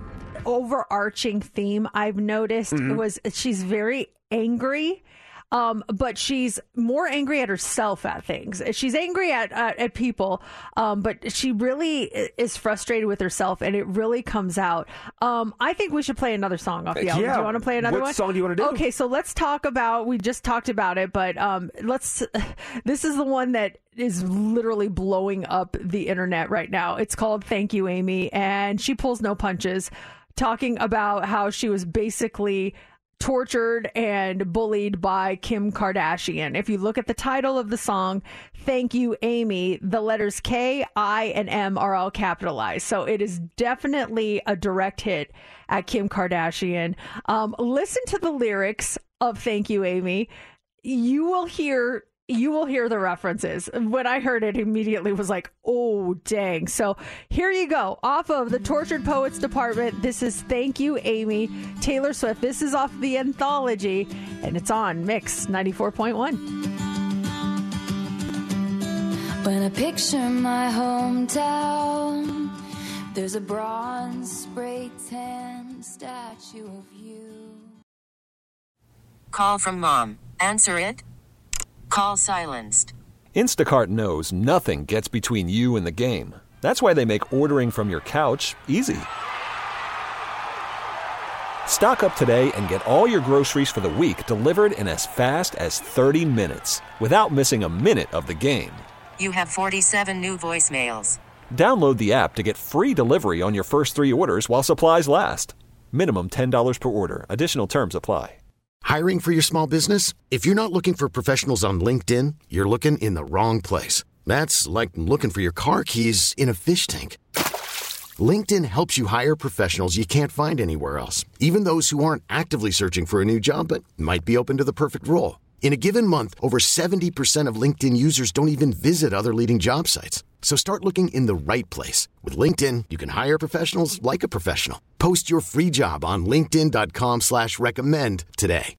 Speaker 6: overarching theme I've noticed
Speaker 7: Mhm.
Speaker 6: was she's very angry. Um, but she's more angry at herself at things. She's angry at at, at people, um, but she really is frustrated with herself, and it really comes out. Um, I think we should play another song off the album.
Speaker 7: Yeah.
Speaker 6: Do you want to play another
Speaker 7: What
Speaker 6: one?
Speaker 7: song do you wanna do?
Speaker 6: Okay, so let's talk about. We just talked about it, but um, let's. This is the one that is literally blowing up the internet right now. It's called "Thank You, Amy," and she pulls no punches, talking about how she was basically tortured and bullied by Kim Kardashian. If you look at the title of the song, Thank You, Amy, the letters K, I, and M are all capitalized. So it is definitely a direct hit at Kim Kardashian. Um, listen to the lyrics of Thank You, Amy. You will hear you will hear the references. When I heard it, immediately was like, oh, dang. So here you go. Off of the Tortured Poets Department, this is Thank You, Amy, Taylor Swift. This is off the anthology, and it's on Mix ninety-four point one.
Speaker 11: When I picture my hometown, there's a bronze spray tan statue of you.
Speaker 1: Call from mom. Answer it. Call silenced.
Speaker 2: Instacart knows nothing gets between you and the game. That's why they make ordering from your couch easy. Stock up today and get all your groceries for the week delivered in as fast as thirty minutes without missing a minute of the game.
Speaker 1: You have forty-seven new voicemails.
Speaker 2: Download the app to get free delivery on your first three orders while supplies last. Minimum ten dollars per order. Additional terms apply.
Speaker 15: Hiring for your small business? If you're not looking for professionals on LinkedIn, you're looking in the wrong place. That's like looking for your car keys in a fish tank. LinkedIn helps you hire professionals you can't find anywhere else, even those who aren't actively searching for a new job but might be open to the perfect role. In a given month, over seventy percent of LinkedIn users don't even visit other leading job sites. So start looking in the right place. With LinkedIn, you can hire professionals like a professional. Post your free job on linkedin.com slash recommend today.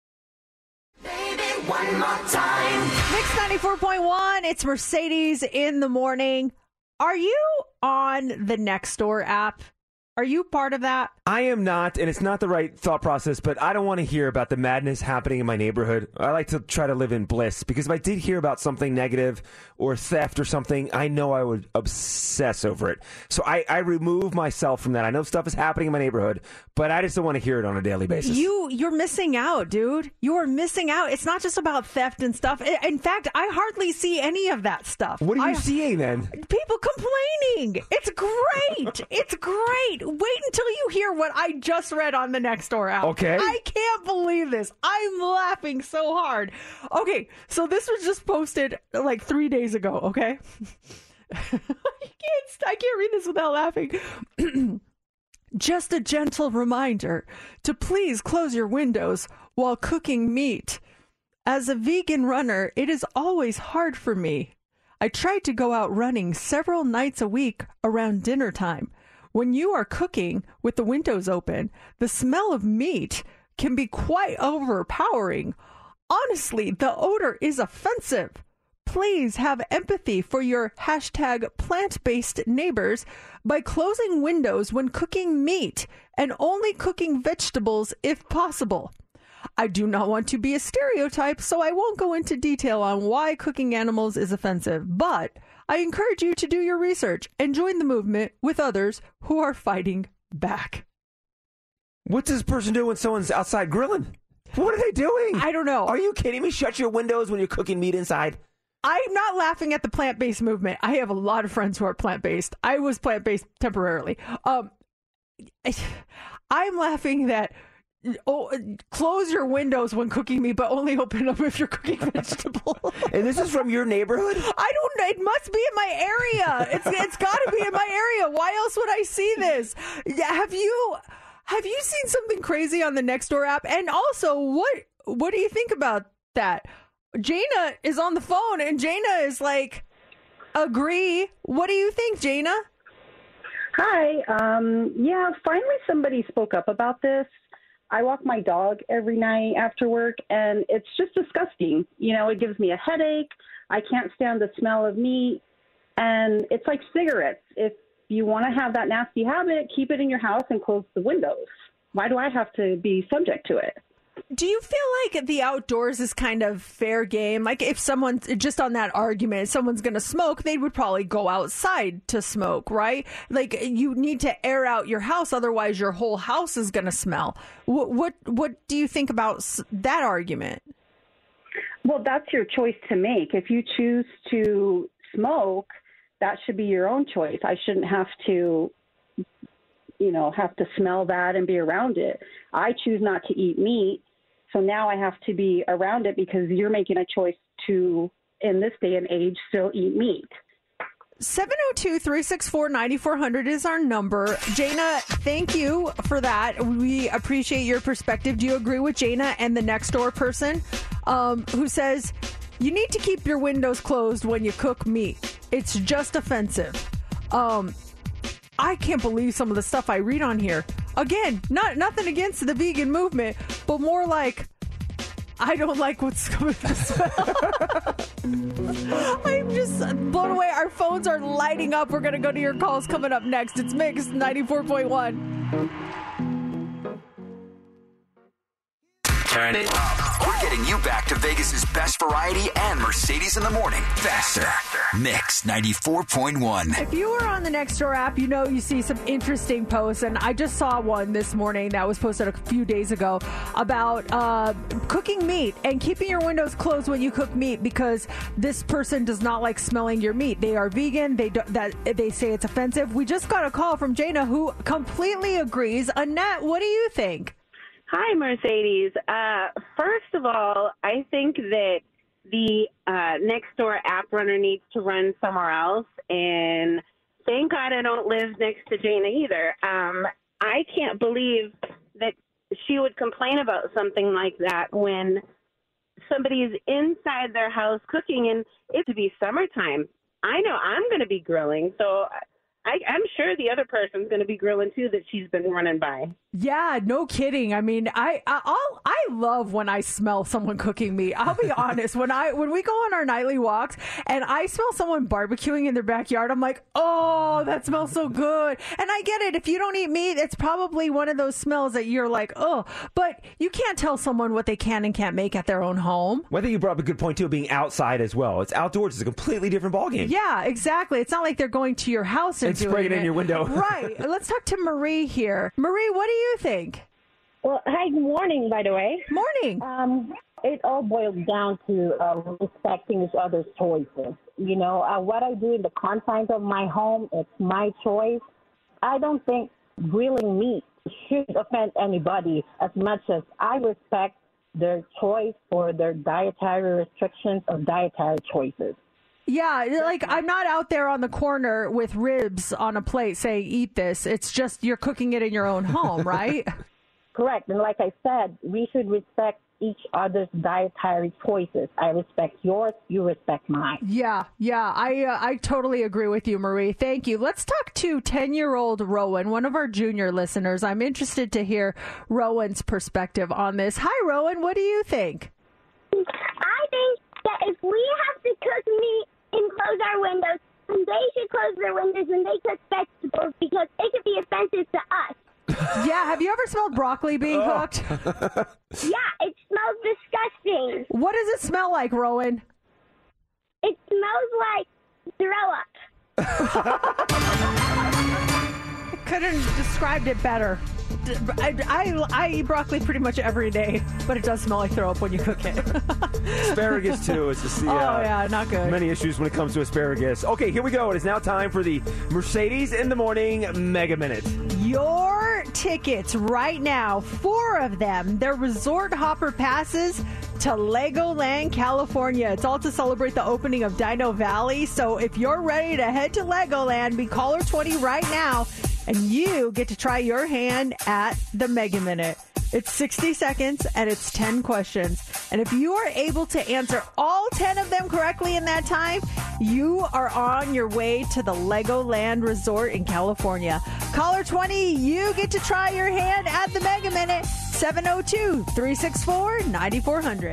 Speaker 6: One more time. Mix ninety-four point one. It's Mercedes in the morning. Are you on the Nextdoor app? Are you part of that?
Speaker 7: I am not, and it's not the right thought process, but I don't want to hear about the madness happening in my neighborhood. I like to try to live in bliss, because if I did hear about something negative or theft or something, I know I would obsess over it. So I, I remove myself from that. I know stuff is happening in my neighborhood, but I just don't want to hear it on a daily basis.
Speaker 6: You, you're missing out, dude. You are missing out. It's not just about theft and stuff. In fact, I hardly see any of that stuff.
Speaker 7: What are you
Speaker 6: I,
Speaker 7: seeing then?
Speaker 6: People complaining. It's great. It's great. Wait until you hear what I just read on the Nextdoor app.
Speaker 7: Okay.
Speaker 6: I can't believe this. I'm laughing so hard. Okay, so this was just posted like three days ago, okay? I can't, I can't read this without laughing. Just a gentle reminder to please close your windows while cooking meat. As a vegan runner, it is always hard for me. I try to go out running several nights a week around dinner time. When you are cooking with the windows open, the smell of meat can be quite overpowering. Honestly, the odor is offensive. Please have empathy for your hashtag plant-based neighbors by closing windows when cooking meat and only cooking vegetables if possible. I do not want to be a stereotype, so I won't go into detail on why cooking animals is offensive, but I encourage you to do your research and join the movement with others who are fighting back.
Speaker 7: What's this person doing when someone's outside grilling? What are they doing?
Speaker 6: I don't know.
Speaker 7: Are you kidding me? Shut your windows when you're cooking meat inside.
Speaker 6: I'm not laughing at the plant-based movement. I have a lot of friends who are plant-based. I was plant-based temporarily. Um, I'm laughing that oh, close your windows when cooking meat, but only open them if you're cooking vegetables.
Speaker 7: And this is from your neighborhood?
Speaker 6: I don't know. It must be in my area. It's it's got to be in my area. Why else would I see this? Have you have you seen something crazy on the Nextdoor app? And also, what what do you think about that? Jaina is on the phone, and Jaina is like, agree. What do you think, Jaina?
Speaker 12: Hi. Um, yeah, finally somebody spoke up about this. I walk my dog every night after work, and it's just disgusting. You know, it gives me a headache. I can't stand the smell of meat. And it's like cigarettes. If you want to have that nasty habit, keep it in your house and close the windows. Why do I have to be subject to it?
Speaker 6: Do you feel like the outdoors is kind of fair game? Like if someone's just on that argument, someone's going to smoke, they would probably go outside to smoke, right? Like you need to air out your house, otherwise your whole house is going to smell. What, what what do you think about that argument?
Speaker 12: Well, that's your choice to make. If you choose to smoke, that should be your own choice. I shouldn't have to, you know, have to smell that and be around it. I choose not to eat meat. So now I have to be around it because you're making a choice to, in this day and age, still eat meat.
Speaker 6: seven oh two, three six four, nine four hundred is our number. Jana, thank you for that. We appreciate your perspective. Do you agree with Jana and the next door person um, who says, you need to keep your windows closed when you cook meat? It's just offensive. Um, I can't believe some of the stuff I read on here. Again, not nothing against the vegan movement, but more like, I don't like what's coming to smell. I'm just blown away. Our phones are lighting up. We're going to go to your calls coming up next. It's Mix ninety-four point one.
Speaker 5: Turn it up. We're getting you back to Vegas's best variety and Mercedes in the morning faster. Mix ninety-four point one.
Speaker 6: If you were on the Nextdoor app, you know you see some interesting posts, and I just saw one this morning that was posted a few days ago about uh, cooking meat and keeping your windows closed when you cook meat because this person does not like smelling your meat. They are vegan. They do, that they say it's offensive. We just got a call from Jana who completely agrees. Annette, what do you think?
Speaker 16: Hi, Mercedes. Uh, first of all, I think that the uh, Nextdoor app runner needs to run somewhere else. And thank God I don't live next to Jana either. Um, I can't believe that she would complain about something like that when somebody is inside their house cooking and it would be summertime. I know I'm going to be grilling, so I, I'm sure the other person's going to be grilling too that she's been running by.
Speaker 6: Yeah, no kidding. I mean, I I I'll, I love when I smell someone cooking meat. I'll be honest. When I when we go on our nightly walks and I smell someone barbecuing in their backyard, I'm like, oh, that smells so good. And I get it. If you don't eat meat, it's probably one of those smells that you're like, oh. But you can't tell someone what they can and can't make at their own home.
Speaker 7: Well, I think you brought up a good point too, of being outside as well. It's outdoors. It's a completely different ballgame.
Speaker 6: Yeah, exactly. It's not like they're going to your house and,
Speaker 7: and
Speaker 6: doing
Speaker 7: spraying it in your window.
Speaker 6: Right. Let's talk to Marie here. Marie, what do you think?
Speaker 17: Well, hi, good morning, by the way.
Speaker 6: Morning.
Speaker 17: Um, it all boils down to uh, respecting each other's choices. You know, uh, what I do in the confines of my home, it's my choice. I don't think grilling meat should offend anybody as much as I respect their choice or their dietary restrictions or dietary choices.
Speaker 6: Yeah, like I'm not out there on the corner with ribs on a plate saying, eat this. It's just you're cooking it in your own home, right?
Speaker 17: Correct. And like I said, we should respect each other's dietary choices. I respect yours. You respect mine.
Speaker 6: Yeah, yeah. I uh, I totally agree with you, Marie. Thank you. Let's talk to ten-year-old Rowan, one of our junior listeners. I'm interested to hear Rowan's perspective on this. Hi, Rowan. What do you think?
Speaker 18: I think that if we have to cook meat and close our windows, then they should close their windows when they cook vegetables because it could be offensive to us.
Speaker 6: Yeah, have you ever smelled broccoli being
Speaker 7: oh.
Speaker 6: cooked?
Speaker 18: Yeah, it smells disgusting.
Speaker 6: What does it smell like, Rowan?
Speaker 18: It smells like throw up.
Speaker 6: I couldn't have described it better. I, I, I eat broccoli pretty much every day, but it does smell like throw up when you cook it.
Speaker 7: Asparagus, too. It's just the,
Speaker 6: oh,
Speaker 7: uh,
Speaker 6: yeah, not good.
Speaker 7: Many issues when it comes to asparagus. Okay, here we go. It is now time for the Mercedes in the Morning Mega Minute.
Speaker 6: Your tickets right now, four of them, they're resort hopper passes to Legoland, California. It's all to celebrate the opening of Dino Valley. So if you're ready to head to Legoland, be caller twenty right now, and you get to try your hand at the Mega Minute. It's sixty seconds, and it's ten questions. And if you are able to answer all ten of them correctly in that time, you are on your way to the Legoland Resort in California. Caller twenty, you get to try your hand at the Mega Minute. seven oh two, three six four, nine four hundred.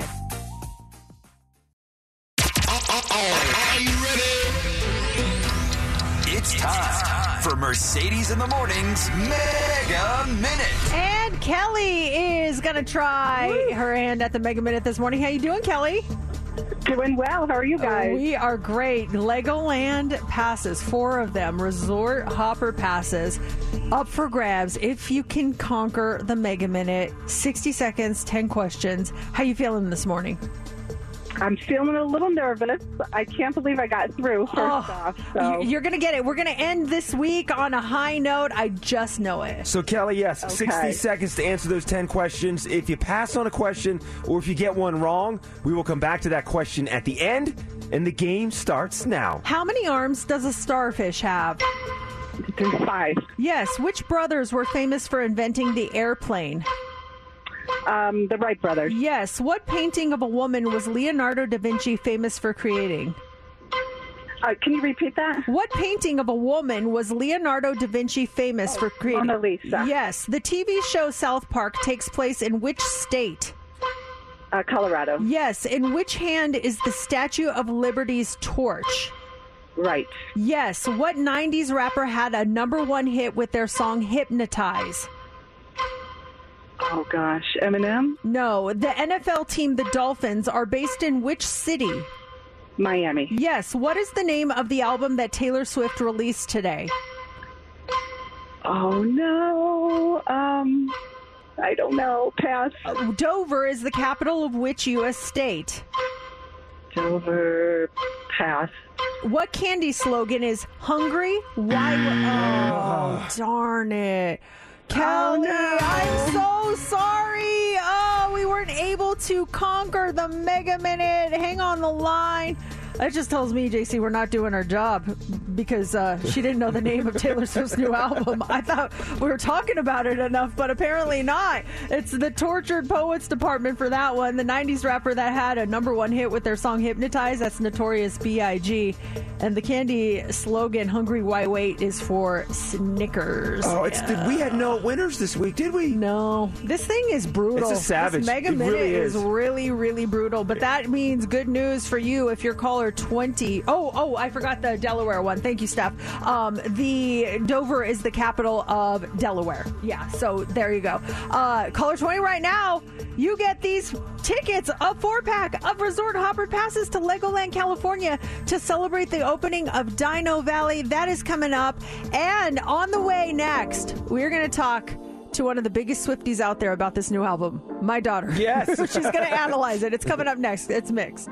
Speaker 5: Are you ready? It's time for Mercedes in the Morning's Mega Minute.
Speaker 6: And Kelly is going to try Woo. her hand at the Mega Minute this morning. How you doing, Kelly?
Speaker 19: Doing well. How are you guys?
Speaker 6: Uh, we are great. Legoland passes, four of them, resort hopper passes, up for grabs if you can conquer the Mega Minute. sixty seconds, ten questions. How you feeling this morning?
Speaker 19: I'm feeling a little nervous. I can't believe I got through first
Speaker 6: oh,
Speaker 19: off. So.
Speaker 6: You're going to get it. We're going to end this week on a high note. I just know it.
Speaker 7: So, Kelly, yes, okay. sixty seconds to answer those ten questions. If you pass on a question or if you get one wrong, we will come back to that question at the end, and the game starts now.
Speaker 6: How many arms does a starfish have?
Speaker 19: There's five.
Speaker 6: Yes. Which brothers were famous for inventing the airplane?
Speaker 19: Um, the Wright brothers.
Speaker 6: Yes. What painting of a woman was Leonardo da Vinci famous for creating?
Speaker 19: Uh, can you repeat that?
Speaker 6: What painting of a woman was Leonardo da Vinci famous
Speaker 19: oh,
Speaker 6: for creating?
Speaker 19: Mona Lisa.
Speaker 6: Yes. The T V show South Park takes place in which state?
Speaker 19: Uh, Colorado.
Speaker 6: Yes. In which hand is the Statue of Liberty's torch?
Speaker 19: Right.
Speaker 6: Yes. What nineties rapper had a number one hit with their song Hypnotize?
Speaker 19: Oh, gosh. Eminem?
Speaker 6: No. The N F L team, the Dolphins, are based in which city?
Speaker 19: Miami.
Speaker 6: Yes. What is the name of the album that Taylor Swift released today?
Speaker 19: Oh, no. Um, I don't know. Pass.
Speaker 6: Uh, Dover is the capital of which U S state?
Speaker 19: Dover. Pass.
Speaker 6: What candy slogan is hungry? Why? Oh, darn it. Kelly,
Speaker 19: oh, no.
Speaker 6: I'm so sorry. Oh, we weren't able to conquer the Mega Minute. Hang on the line. That just tells me, J C, we're not doing our job because uh, she didn't know the name of Taylor Swift's new album. I thought we were talking about it enough, but apparently not. It's the Tortured Poets department for that one. The nineties rapper that had a number one hit with their song Hypnotize, that's Notorious B I G And the candy slogan, Hungry Why Wait, is for Snickers.
Speaker 7: Oh, it's yeah. we had no winners this week, did we?
Speaker 6: No. This thing is brutal.
Speaker 7: It's a savage.
Speaker 6: This Mega
Speaker 7: it
Speaker 6: Minute
Speaker 7: really is.
Speaker 6: is really, really brutal. But that means good news for you if you're caller twenty. Oh, oh, I forgot the Delaware one. Thank you, Steph. Um, the Dover is the capital of Delaware. Yeah, so there you go. Uh, caller twenty right now, you get these tickets, a four-pack of Resort Hopper passes to Legoland, California to celebrate the opening of Dino Valley. That is coming up. And on the way next, we're going to talk to one of the biggest Swifties out there about this new album, my daughter.
Speaker 7: Yes.
Speaker 6: She's going to analyze it. It's coming up next. It's Mix.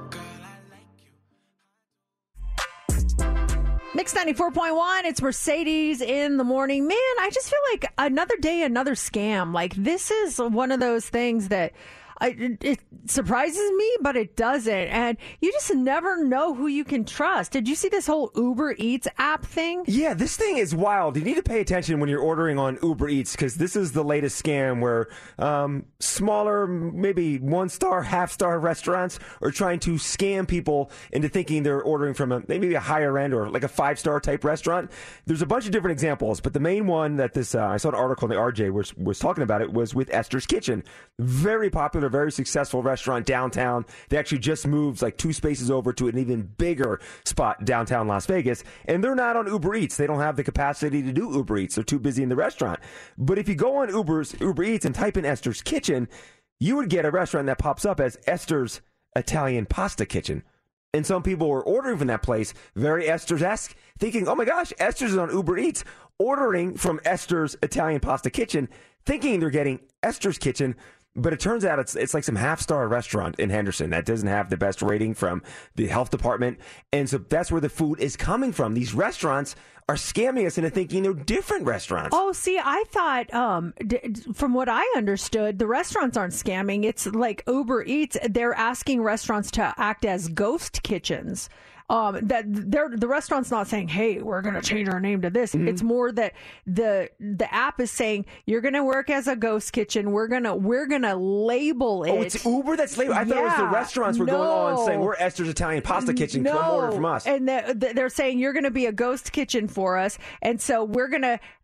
Speaker 6: Mix ninety-four point one, it's Mercedes in the morning. Man, I just feel like another day, another scam. Like, this is one of those things that I, it, it surprises me, but it doesn't. And you just never know who you can trust. Did you see this whole Uber Eats app thing?
Speaker 7: Yeah, this thing is wild. You need to pay attention when you're ordering on Uber Eats because this is the latest scam where um, smaller, maybe one-star, half-star restaurants are trying to scam people into thinking they're ordering from a maybe a higher end or like a five-star type restaurant. There's a bunch of different examples, but the main one that this uh, I saw an article in the R J was was talking about it was with Esther's Kitchen. Very popular, very successful restaurant downtown. They actually just moved like two spaces over to an even bigger spot downtown Las Vegas, and they're not on Uber Eats. They don't have the capacity to do Uber Eats. They're too busy in the restaurant. But if you go on Uber's Uber Eats and type in Esther's Kitchen, you would get a restaurant that pops up as Esther's Italian Pasta Kitchen. And some people were ordering from that place, very Esther's-esque, thinking, oh my gosh, Esther's is on Uber Eats, ordering from Esther's Italian Pasta Kitchen, thinking they're getting Esther's Kitchen. But it turns out it's it's like some half-star restaurant in Henderson that doesn't have the best rating from the health department. And so that's where the food is coming from. These restaurants are scamming us into thinking they're different restaurants.
Speaker 6: Oh, see, I thought, um, d- from what I understood, the restaurants aren't scamming. It's like Uber Eats. They're asking restaurants to act as ghost kitchens. Um, that they're, the restaurant's not saying, hey, we're going to change our name to this. Mm-hmm. It's more that the the app is saying, you're going to work as a ghost kitchen. We're going to we're gonna label it.
Speaker 7: Oh, it's Uber that's labeled? I yeah. thought it was the restaurants were
Speaker 6: no.
Speaker 7: going on saying, we're Esther's Italian Pasta Kitchen.
Speaker 6: No.
Speaker 7: Come order from us.
Speaker 6: And the, the, they're saying, you're going to be a ghost kitchen for us. And so we're going to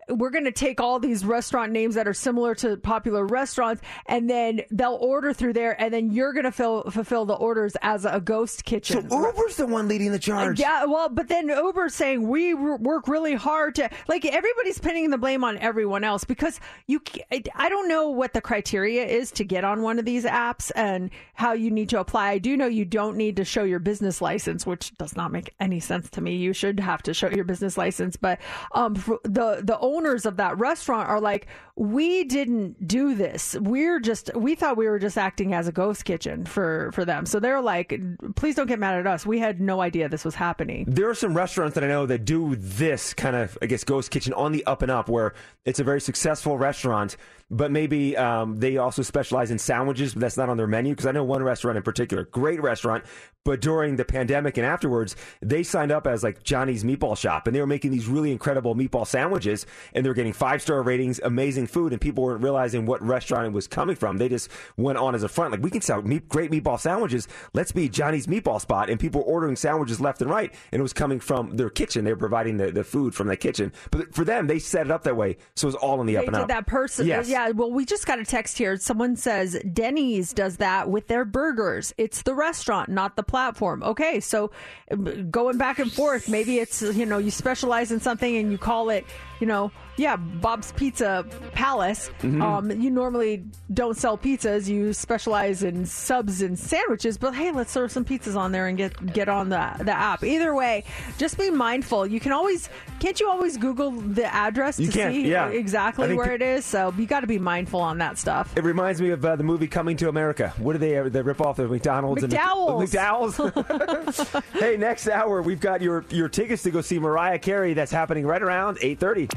Speaker 6: we're going to take all these restaurant names that are similar to popular restaurants, and then they'll order through there, and then you're going to fill, fulfill the orders as a ghost kitchen.
Speaker 7: So Uber's the one leading the charge.
Speaker 6: Uh, yeah, well, but then Uber's saying we r- work really hard to, like, everybody's pinning the blame on everyone else because you. I don't know what the criteria is to get on one of these apps and how you need to apply. I do know you don't need to show your business license, which does not make any sense to me. You should have to show your business license, but um, the the owners of that restaurant are like, we didn't do this. We're just we thought we were just acting as a ghost kitchen for for them. So they're like, please don't get mad at us. We had no idea this was happening.
Speaker 7: There are some restaurants that I know that do this kind of, I guess, ghost kitchen on the up and up, where it's a very successful restaurant, but maybe um, they also specialize in sandwiches, but that's not on their menu. Because I know one restaurant in particular, great restaurant, but during the pandemic and afterwards, they signed up as like Johnny's Meatball Shop, and they were making these really incredible meatball sandwiches, and they were getting five-star ratings, amazing food, and people weren't realizing what restaurant it was coming from. They just went on as a front, like, we can sell meat, great meatball sandwiches. Let's be Johnny's Meatball Spot. And people were ordering sandwiches left and right, and it was coming from their kitchen. They were providing the, the food from the kitchen. But for them, they set it up that way, so it was all in the
Speaker 6: they
Speaker 7: up and
Speaker 6: did
Speaker 7: up.
Speaker 6: That person,
Speaker 7: yes.
Speaker 6: Yeah, well, we just got a text here. Someone says Denny's does that with their burgers. It's the restaurant, not the platform. Okay, so going back and forth, maybe it's, you know, you specialize in something and you call it, you know, yeah, Bob's Pizza Palace.
Speaker 7: Mm-hmm.
Speaker 6: Um, you normally don't sell pizzas. You specialize in subs and sandwiches. But hey, let's serve some pizzas on there and get get on the the app. Either way, just be mindful. You can always, can't you always Google the address to
Speaker 7: You can,
Speaker 6: see
Speaker 7: yeah.
Speaker 6: exactly where it is? So you got to be mindful on that stuff.
Speaker 7: It reminds me of uh, the movie Coming to America. What do they they rip off of McDonald's?
Speaker 6: McDowell's.
Speaker 7: And McDowell's. Hey, next hour we've got your your tickets to go see Mariah Carey. That's happening right around eight thirty.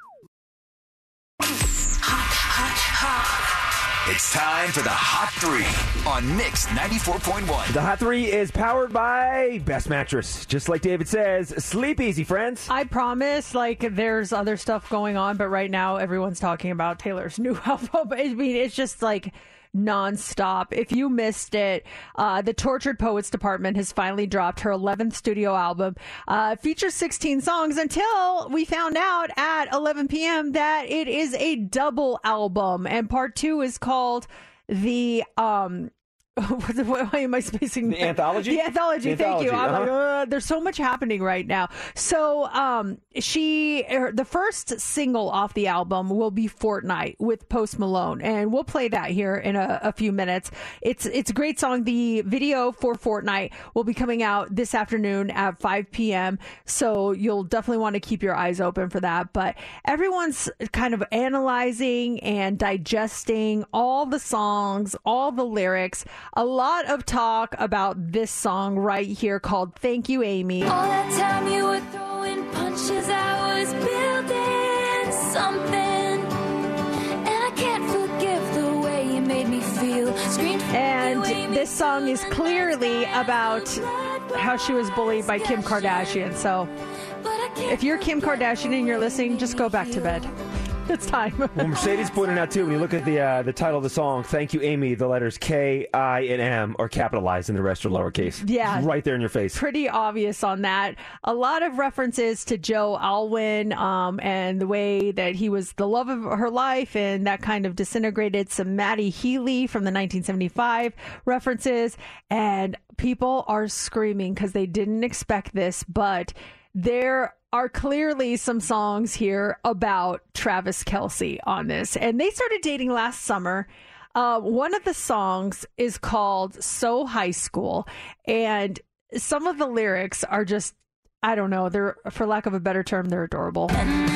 Speaker 5: It's time for the Hot Three on Mix ninety-four point one.
Speaker 7: The Hot Three is powered by Best Mattress. Just like David says, sleep easy, friends.
Speaker 6: I promise, like, there's other stuff going on, but right now everyone's talking about Taylor's new album. I mean, it's just like nonstop. If you missed it, uh, the Tortured Poets Department has finally dropped her eleventh studio album. Uh, it features sixteen songs until we found out at eleven p.m. that it is a double album, and part two is called the um why am I spacing?
Speaker 7: The anthology?
Speaker 6: The anthology,
Speaker 7: The
Speaker 6: thank you.
Speaker 7: anthology,
Speaker 6: I'm like,
Speaker 7: uh-huh.
Speaker 6: uh, there's so much happening right now. So um, she, er, the first single off the album will be Fortnite with Post Malone, and we'll play that here in a, a few minutes. It's it's a great song. The video for Fortnite will be coming out this afternoon at five p.m., so you'll definitely want to keep your eyes open for that. But everyone's kind of analyzing and digesting all the songs, all the lyrics. A lot of talk about this song right here called Thank You, Amy.
Speaker 11: All that time you were throwing punches, I was building something. And I can't forgive the way you made me feel. Screamed,
Speaker 6: and this song is clearly about how she was bullied by Kim Kardashian. So if you're Kim Kardashian and you're listening, just go back to bed. It's time.
Speaker 7: Well, Mercedes pointed out, too, when you look at the uh, the title of the song, Thank You, Amy, the letters K, I, and M are capitalized and the rest are lowercase.
Speaker 6: Yeah.
Speaker 7: Right there in your face.
Speaker 6: Pretty obvious on that. A lot of references to Joe Alwyn um, and the way that he was the love of her life, and that kind of disintegrated. Some Maddie Healy from the nineteen seventy-five references. And people are screaming because they didn't expect this, but there are clearly some songs here about Travis Kelce on this. And they started dating last summer. Uh, one of the songs is called So High School. And some of the lyrics are just, I don't know, they're, for lack of a better term, they're adorable.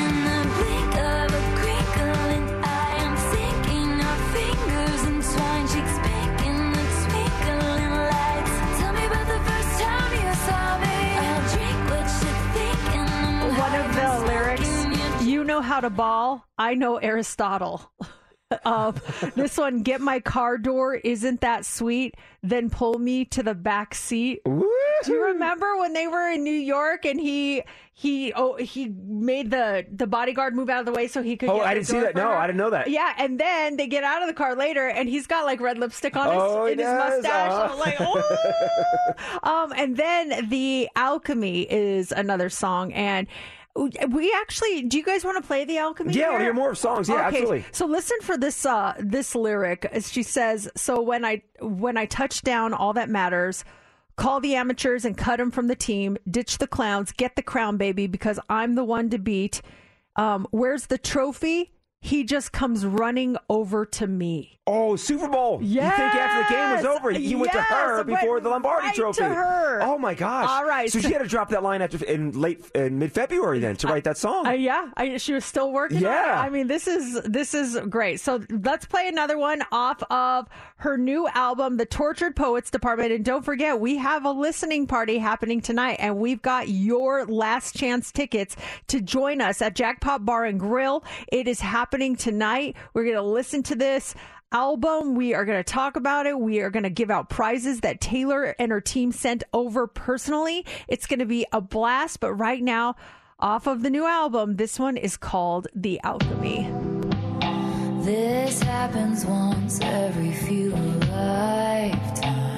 Speaker 6: Know how to ball. I know Aristotle. Uh, this one, get my car door, isn't that sweet? Then pull me to the back seat.
Speaker 7: Woo-hoo.
Speaker 6: Do you remember when they were in New York and he he oh he made the the bodyguard move out of the way so he could?
Speaker 7: Oh,
Speaker 6: get
Speaker 7: I
Speaker 6: the
Speaker 7: didn't see
Speaker 6: door
Speaker 7: that.
Speaker 6: for
Speaker 7: No,
Speaker 6: her?
Speaker 7: I didn't know that.
Speaker 6: Yeah, and then they get out of the car later and he's got like red lipstick on his
Speaker 7: oh,
Speaker 6: in his
Speaker 7: does.
Speaker 6: mustache.
Speaker 7: Uh-huh.
Speaker 6: I'm like, oh. um, and then The Alchemy is another song, and We actually, do you guys want to play the Alchemy?
Speaker 7: Yeah, I
Speaker 6: here?
Speaker 7: want to hear more songs. Yeah,
Speaker 6: okay,
Speaker 7: absolutely.
Speaker 6: So listen for this uh, this lyric. She says, "So when I when I touch down, all that matters. Call the amateurs and cut them from the team. Ditch the clowns. Get the crown, baby, because I'm the one to beat. Um, where's the trophy? He just comes running over to me."
Speaker 7: Oh, Super Bowl.
Speaker 6: Yes.
Speaker 7: You think after the game was over, he went to
Speaker 6: Yes,
Speaker 7: her
Speaker 6: went
Speaker 7: before the Lombardi
Speaker 6: right
Speaker 7: Trophy.
Speaker 6: to her.
Speaker 7: Oh, my gosh.
Speaker 6: All right.
Speaker 7: So she had to drop that line after in late in mid-February then to write that song.
Speaker 6: Uh, yeah, I, she was still working
Speaker 7: Yeah.
Speaker 6: on it. I mean, this is this is great. So let's play another one off of her new album, The Tortured Poets Department. And don't forget, we have a listening party happening tonight, and we've got your last chance tickets to join us at Jackpot Bar and Grill. It is happening tonight. We're going to listen to this album. We are going to talk about it. We are going to give out prizes that Taylor and her team sent over personally. It's going to be a blast. But right now, off of the new album, this one is called The Alchemy.
Speaker 11: This happens once every few lifetimes.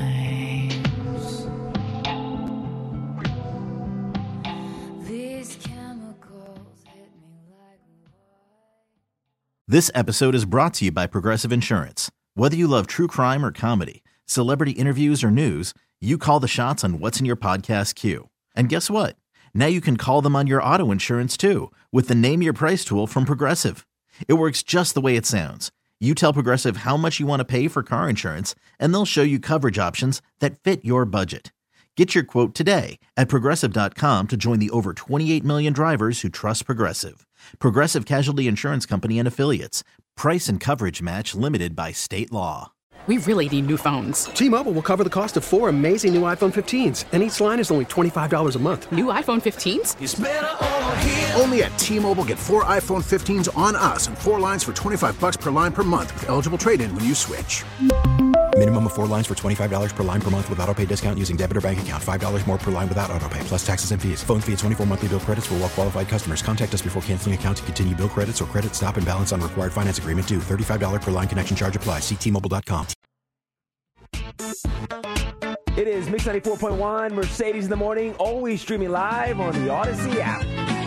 Speaker 11: These chemicals hit me like.
Speaker 3: This episode is brought to you by Progressive Insurance. Whether you love true crime or comedy, celebrity interviews or news, you call the shots on what's in your podcast queue. And guess what? Now you can call them on your auto insurance too with the Name Your Price tool from Progressive. It works just the way it sounds. You tell Progressive how much you want to pay for car insurance, and they'll show you coverage options that fit your budget. Get your quote today at Progressive dot com to join the over twenty-eight million drivers who trust Progressive. Progressive Casualty Insurance Company and Affiliates. Price and coverage match limited by state law.
Speaker 20: We really need new phones.
Speaker 21: T-Mobile will cover the cost of four amazing new iPhone fifteens, and each line is only twenty-five dollars a month.
Speaker 20: New iPhone fifteens?
Speaker 21: It's better over here.
Speaker 22: Only at T-Mobile, get four iPhone fifteens on us and four lines for twenty-five bucks per line per month with eligible trade-in when you switch.
Speaker 23: Minimum of four lines for twenty-five dollars per line per month with autopay discount using debit or bank account. five dollars more per line without autopay, plus taxes and fees. Phone fee at twenty-four monthly bill credits for well-qualified customers. Contact us before canceling account to continue bill credits or credit stop and balance on required finance agreement due. thirty-five dollars per line connection charge applies. See T Mobile dot com.
Speaker 7: It is Mix ninety-four point one, Mercedes in the Morning, always streaming live on the Odyssey app.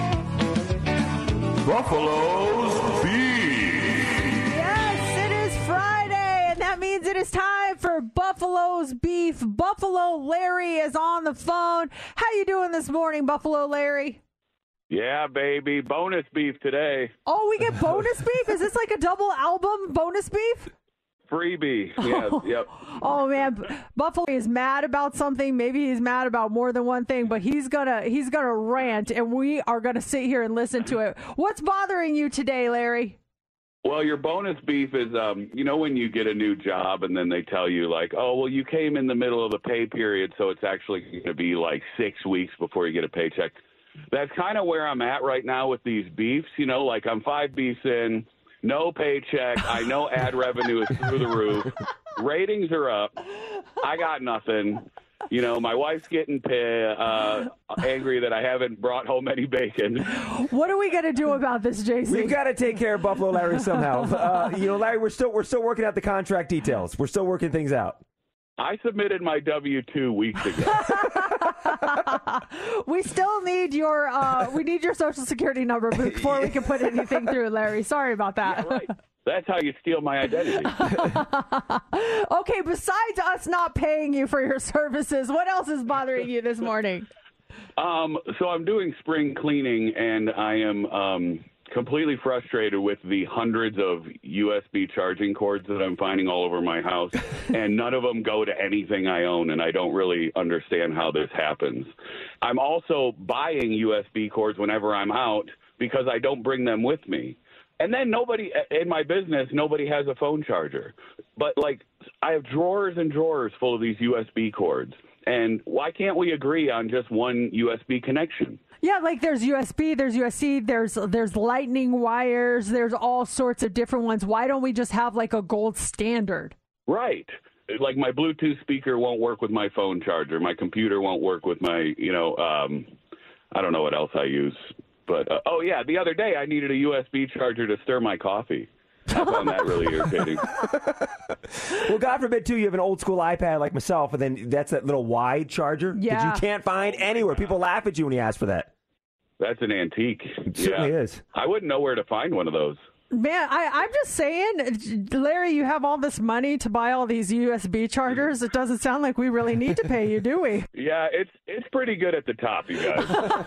Speaker 24: Buffalo's Beef.
Speaker 6: Yes, it is Friday, and that means it is time for Buffalo's Beef. Buffalo Larry is on the phone. How you doing this morning, Buffalo Larry?
Speaker 24: Yeah, baby. Bonus beef today.
Speaker 6: Oh, we get bonus beef? Is this like a double album bonus beef?
Speaker 24: Freebie. Yes, yep.
Speaker 6: Oh man, Buffalo is mad about something. Maybe he's mad about more than one thing, but he's gonna he's gonna rant, and we are gonna sit here and listen to it. What's bothering you today, Larry?
Speaker 24: Well, your bonus beef is, um, you know, when you get a new job and then they tell you like, oh, well, you came in the middle of the pay period, so it's actually going to be like six weeks before you get a paycheck. That's kind of where I'm at right now with these beefs. You know, like I'm five beefs in. No paycheck. I know ad revenue is through the roof. Ratings are up. I got nothing. You know, my wife's getting pay, uh, angry that I haven't brought home any bacon.
Speaker 6: What are we going to do about this, J C?
Speaker 7: We've got to take care of Buffalo Larry somehow. Uh, you know, Larry, we're still we're still working out the contract details. We're still working things out.
Speaker 24: I submitted my W two weeks ago.
Speaker 6: We still need your uh, we need your social security number before we can put anything through, Larry. Sorry about that.
Speaker 24: Yeah, right. That's how you steal my identity.
Speaker 6: Okay, besides us not paying you for your services, what else is bothering you this morning?
Speaker 24: Um, so I'm doing spring cleaning, and I am um, completely frustrated with the hundreds of U S B charging cords that I'm finding all over my house, and none of them go to anything I own, and I don't really understand how this happens. I'm also buying U S B cords whenever I'm out because I don't bring them with me. And then nobody in my business, nobody has a phone charger. But, like, I have drawers and drawers full of these U S B cords. And why can't we agree on just one U S B connection?
Speaker 6: Yeah, like there's U S B, there's U S C, there's there's lightning wires, there's all sorts of different ones. Why don't we just have like a gold standard?
Speaker 24: Right. Like my Bluetooth speaker won't work with my phone charger. My computer won't work with my, you know, um, I don't know what else I use. But, uh, oh, yeah, the other day I needed a U S B charger to stir my coffee. I found that really irritating.
Speaker 7: Well, God forbid, too, you have an old-school iPad like myself, and then that's that little wide charger
Speaker 6: yeah.
Speaker 7: that you can't find anywhere. People laugh at you when you ask for that.
Speaker 24: That's an antique.
Speaker 7: It certainly
Speaker 24: yeah.
Speaker 7: is.
Speaker 24: I wouldn't know where to find one of those.
Speaker 6: Man, I, I'm just saying, Larry, you have all this money to buy all these U S B chargers. It doesn't sound like we really need to pay you, do we?
Speaker 24: Yeah, it's it's pretty good at the top, you guys.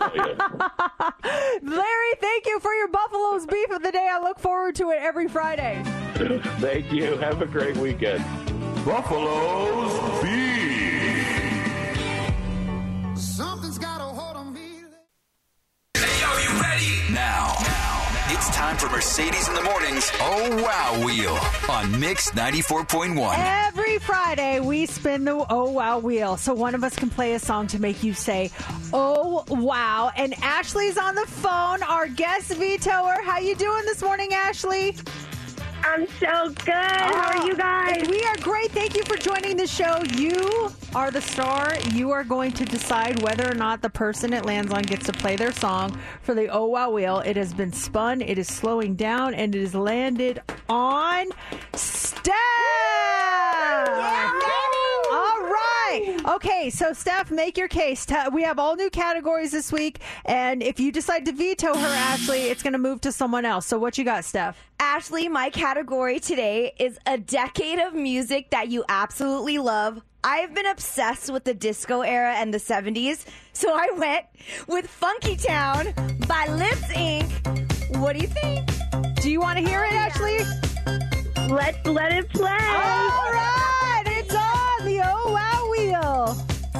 Speaker 6: Larry, thank you for your Buffalo's beef of the day. I look forward to it every Friday.
Speaker 24: Thank you. Have a great weekend.
Speaker 5: Buffalo's beef.
Speaker 4: Something's got a hold on me.
Speaker 5: Hey, yo, you ready? Now, now, it's time for Mercedes in the Morning's Oh Wow Wheel on Mix ninety-four point one.
Speaker 6: Every Friday, we spin the Oh Wow Wheel. So one of us can play a song to make you say, oh, wow. And Ashley's on the phone, our guest vetoer. How you doing this morning, Ashley?
Speaker 8: I'm so good. How are you guys?
Speaker 6: We are great. Thank you for joining the show. You are the star. You are going to decide whether or not the person it lands on gets to play their song for the Oh Wow Wheel. It has been spun. It is slowing down, and it has landed on Steph.
Speaker 8: Yeah,
Speaker 6: all right. Okay, so Steph, make your case. We have all new categories this week, and if you decide to veto her, Ashley, it's going to move to someone else. So what you got, Steph?
Speaker 9: Ashley, my category today is a decade of music that you absolutely love. I've been obsessed with the disco era and the seventies, so I went with Funky Town by Lips Incorporated. What do you think?
Speaker 6: Do you want to hear it, Ashley?
Speaker 8: Let's let it play.
Speaker 6: All right, it's on the Oh Wow Wheel.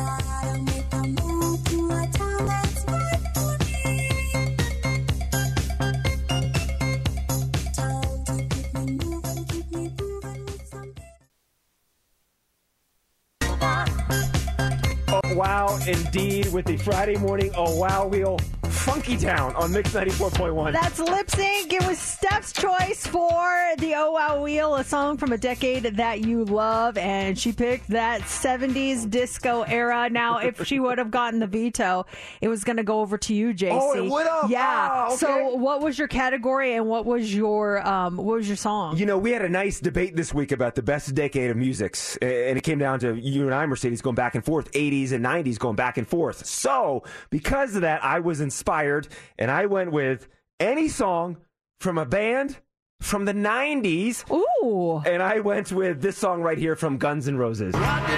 Speaker 7: Oh, wow, indeed, with the Friday morning Oh Wow Wheel, Funky Town on Mix ninety-four point one.
Speaker 6: That's Lip Sync. It was Steph's choice for the Oh Wow Wheel, a song from a decade that you love, and she picked that seventies disco era. Now, if she would have gotten the veto, it was going to go over to you, J C.
Speaker 7: Oh, it would have?
Speaker 6: Yeah.
Speaker 7: Oh, okay.
Speaker 6: So what was your category, and what was your um, what was your song?
Speaker 7: You know, we had a nice debate this week about the best decade of musics, and it came down to you and I, Mercedes, going back and forth, eighties and nineties going back and forth. So, because of that, I was inspired, and I went with any song from a band from the nineties.
Speaker 6: Ooh.
Speaker 7: And I went with this song right here from Guns N' Roses.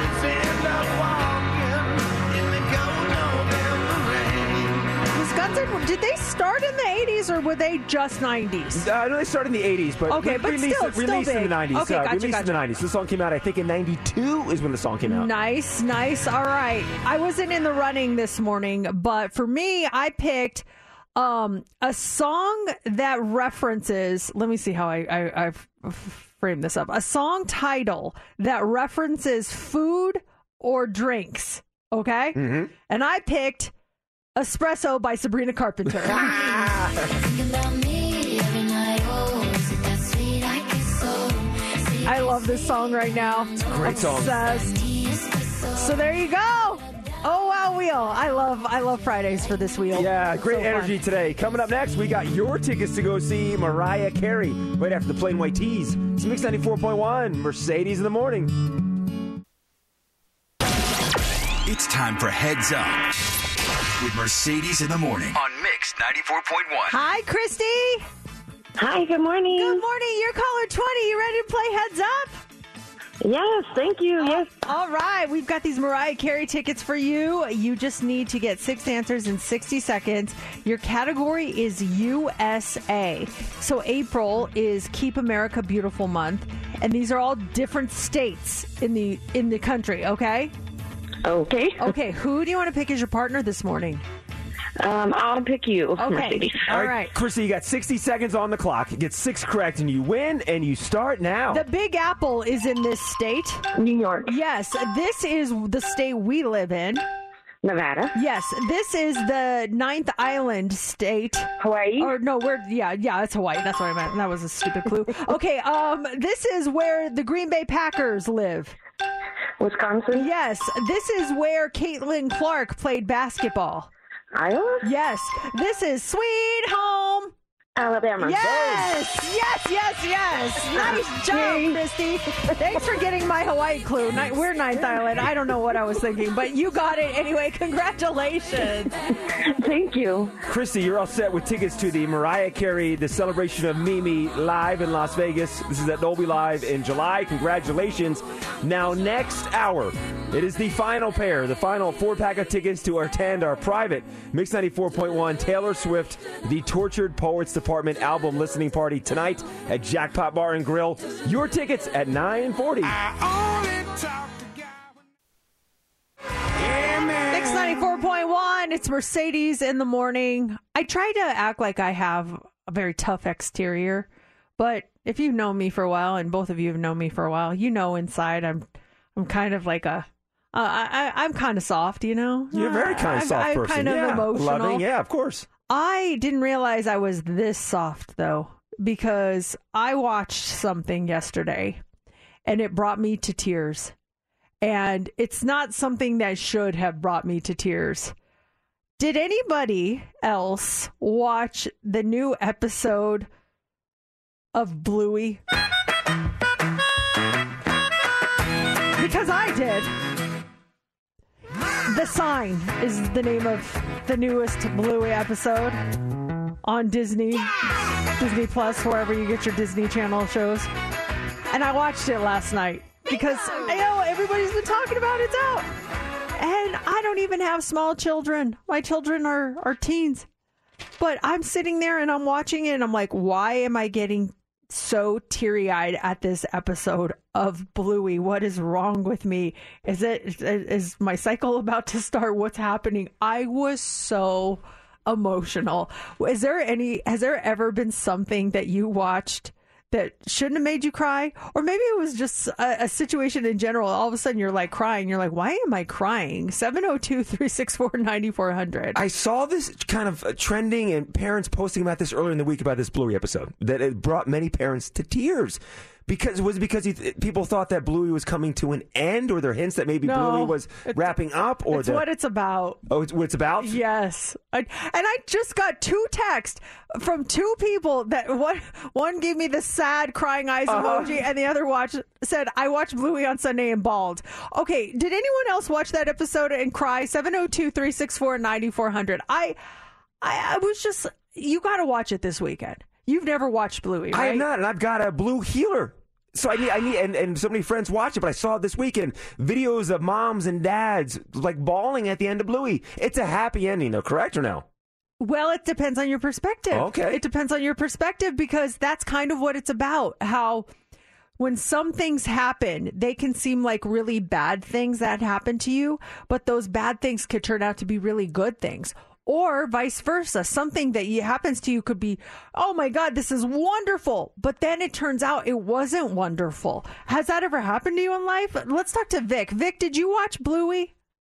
Speaker 6: Was Guns N' did they start in the eighties, or were they just nineties?
Speaker 7: Uh, no, they started in the eighties, but,
Speaker 6: okay,
Speaker 7: re-
Speaker 6: but
Speaker 7: released,
Speaker 6: still,
Speaker 7: released
Speaker 6: still
Speaker 7: in the
Speaker 6: big.
Speaker 7: nineties.
Speaker 6: Okay,
Speaker 7: uh,
Speaker 6: gotcha,
Speaker 7: released
Speaker 6: gotcha.
Speaker 7: in the nineties. The song came out, I think, in ninety-two is when the song came out.
Speaker 6: Nice, nice. All right. I wasn't in the running this morning, but for me, I picked um, a song that references, let me see how I, I, I frame this up. A song title that references food or drinks. Okay?
Speaker 7: Mm-hmm.
Speaker 6: And I picked Espresso by Sabrina Carpenter. I love this song right now. It's
Speaker 7: a great song.
Speaker 6: Obsessed. So there you go. Oh Wow Wheel. I love I love Fridays for this wheel.
Speaker 7: Yeah, great
Speaker 6: So
Speaker 7: energy
Speaker 6: fun.
Speaker 7: today. Coming up next, we got your tickets to go see Mariah Carey right after the Plain White Tees. It's Mix ninety-four point one, Mercedes in the Morning.
Speaker 5: It's time for Heads Up with Mercedes in the Morning on Mix ninety-four point one.
Speaker 6: Hi, Christy.
Speaker 8: Hi, good morning.
Speaker 6: Good morning. You're caller twenty. You ready to play Heads Up?
Speaker 8: Yes, thank you. Yes.
Speaker 6: All right. We've got these Mariah Carey tickets for you. You just need to get six answers in sixty seconds. Your category is U S A. So April is Keep America Beautiful month, and these are all different states in the in the country, okay?
Speaker 8: Okay.
Speaker 6: Okay. Who do you want to pick as your partner this morning?
Speaker 8: Um, I'll pick you.
Speaker 6: Okay.
Speaker 8: Mercedes.
Speaker 6: All right.
Speaker 7: Chrissy, you got sixty seconds on the clock. You get six correct, and you win, and you start now.
Speaker 6: The Big Apple is in this state.
Speaker 8: New York.
Speaker 6: Yes. This is the state we live in.
Speaker 8: Nevada.
Speaker 6: Yes, this is the ninth island state.
Speaker 8: Hawaii.
Speaker 6: Or no, we're yeah, yeah, it's Hawaii. That's what I meant. That was a stupid clue. Okay, um, this is where the Green Bay Packers live.
Speaker 8: Wisconsin.
Speaker 6: Yes, this is where Caitlin Clark played basketball.
Speaker 8: Iowa.
Speaker 6: Yes, this is Sweet Home
Speaker 8: Alabama.
Speaker 6: Yes, yes, yes, yes. Nice job, Christy. Thanks for getting my Hawaii clue. Ni- We're Ninth Island. I don't know what I was thinking, but you got it anyway. Congratulations.
Speaker 8: Thank you.
Speaker 7: Christy, you're all set with tickets to the Mariah Carey, the celebration of Mimi live in Las Vegas. This is at Dolby Live in July. Congratulations. Now, next hour, it is the final pair, the final four-pack of tickets to attend our private Mix ninety-four point one Taylor Swift, The Tortured Poets Department album listening party tonight at Jackpot Bar and Grill. Your tickets at nine forty.
Speaker 6: Mix ninety-four point one, it's Mercedes in the morning. I try to act like I have a very tough exterior, but if you've known me for a while, and both of you have known me for a while, you know inside I'm I'm kind of like a, uh, I, I'm kind of soft, you know?
Speaker 7: You're a very kind of
Speaker 6: I'm,
Speaker 7: soft
Speaker 6: I'm
Speaker 7: person.
Speaker 6: kind of
Speaker 7: yeah.
Speaker 6: emotional.
Speaker 7: Loving, yeah, of course.
Speaker 6: I didn't realize I was this soft, though, because I watched something yesterday, and it brought me to tears. And it's not something that should have brought me to tears. Did anybody else watch the new episode of Bluey? Because I did. The Sign is the name of the newest Bluey episode on Disney, Disney Plus, wherever you get your Disney Channel shows. And I watched it last night because I know everybody's been talking about it. It's out. And I don't even have small children. My children are, are teens. But I'm sitting there and I'm watching it and I'm like, why am I getting so teary-eyed at this episode of Bluey? What is wrong with me? Is it is my cycle about to start? What's happening? I was so emotional. Is there any has there ever been something that you watched that shouldn't have made you cry? Or maybe it was just a, a situation in general. All of a sudden you're like crying. You're like, why am I crying? seven oh two, three six four, nine four zero zero.
Speaker 7: I saw this kind of uh, trending and parents posting about this earlier in the week about this Bluey episode, that it brought many parents to tears. Because was it because you th- people thought that Bluey was coming to an end, or there are hints that maybe
Speaker 6: No,
Speaker 7: Bluey was wrapping up? Or
Speaker 6: It's
Speaker 7: the,
Speaker 6: what it's about.
Speaker 7: Oh, it's what it's about?
Speaker 6: Yes. I, and I just got two texts from two people that one one gave me the sad crying eyes
Speaker 7: Uh-huh.
Speaker 6: emoji, and the other watch said, I watched Bluey on Sunday and bawled. Okay, did anyone else watch that episode and cry? seven oh two, three six four, nine four zero zero. I, I, I was just, you got to watch it this weekend. You've never watched Bluey, right?
Speaker 7: I have not, and I've got a Blue healer. So I need, I need, and, and so many friends watch it, but I saw it this weekend. Videos of moms and dads like bawling at the end of Bluey. It's a happy ending, though, correct or no?
Speaker 6: Well, it depends on your perspective.
Speaker 7: Okay.
Speaker 6: It depends on your perspective, because that's kind of what it's about. How when some things happen, they can seem like really bad things that happen to you, but those bad things could turn out to be really good things. Or vice versa. Something that happens to you could be, oh my God, this is wonderful. But then it turns out it wasn't wonderful. Has that ever happened to you in life? Let's talk to Vic. Vic, did you watch Bluey?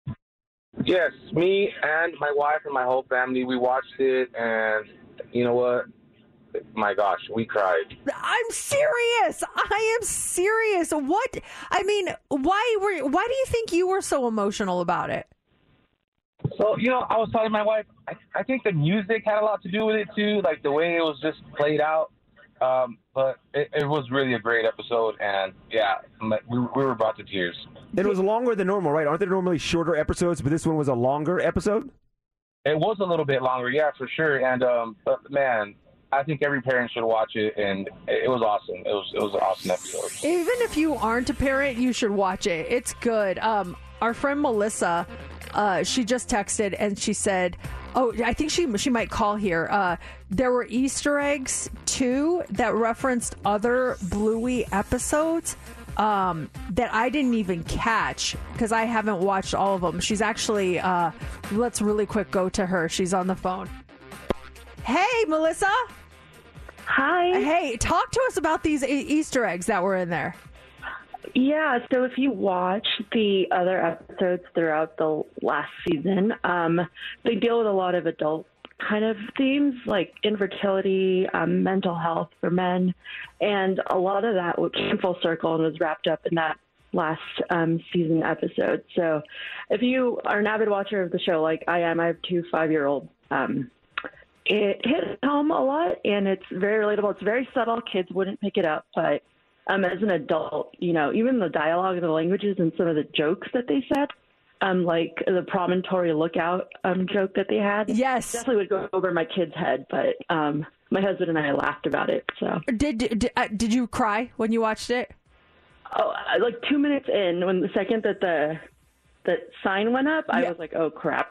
Speaker 1: Yes, me and my wife and my whole family, we watched it, and you know what? My gosh, we cried.
Speaker 6: I'm serious. I am serious. What? I mean, why were? Why do you think you were so emotional about it?
Speaker 1: So, you know, I was telling my wife, I, I think the music had a lot to do with it, too, like the way it was just played out. Um, but it, it was really a great episode, and, yeah, we, we were brought to tears.
Speaker 7: It was longer than normal, right? Aren't there normally shorter episodes, but this one was a longer episode?
Speaker 1: It was a little bit longer, yeah, for sure. And, um, but, man, I think every parent should watch it, and it was awesome. It was it was an awesome episode.
Speaker 6: Even if you aren't a parent, you should watch it. It's good. Um, our friend Melissa... Uh, she just texted and she said, oh, I think she she might call here. Uh, there were Easter eggs, too, that referenced other Bluey episodes um, that I didn't even catch because I haven't watched all of them. She's actually, uh, let's really quick go to her. She's on the phone. Hey, Melissa.
Speaker 8: Hi.
Speaker 6: Hey, talk to us about these e- Easter eggs that were in there.
Speaker 8: Yeah, so if you watch the other episodes throughout the last season, um, they deal with a lot of adult kind of themes like infertility, um, mental health for men, and a lot of that came full circle and was wrapped up in that last um, season episode. So if you are an avid watcher of the show like I am, I have two five-year-old um, it hit home a lot, and it's very relatable. It's very subtle. Kids wouldn't pick it up, but um, as an adult, you know, even the dialogue, the languages, and some of the jokes that they said, um, like the promontory lookout um, joke that they had.
Speaker 6: Yes,
Speaker 8: definitely would go over my kid's head, but um, my husband and I laughed about it. So
Speaker 6: did did, uh, did you cry when you watched it?
Speaker 8: Oh, like two minutes in, when the second that the the sign went up, I
Speaker 6: yeah.
Speaker 8: was like, oh, crap.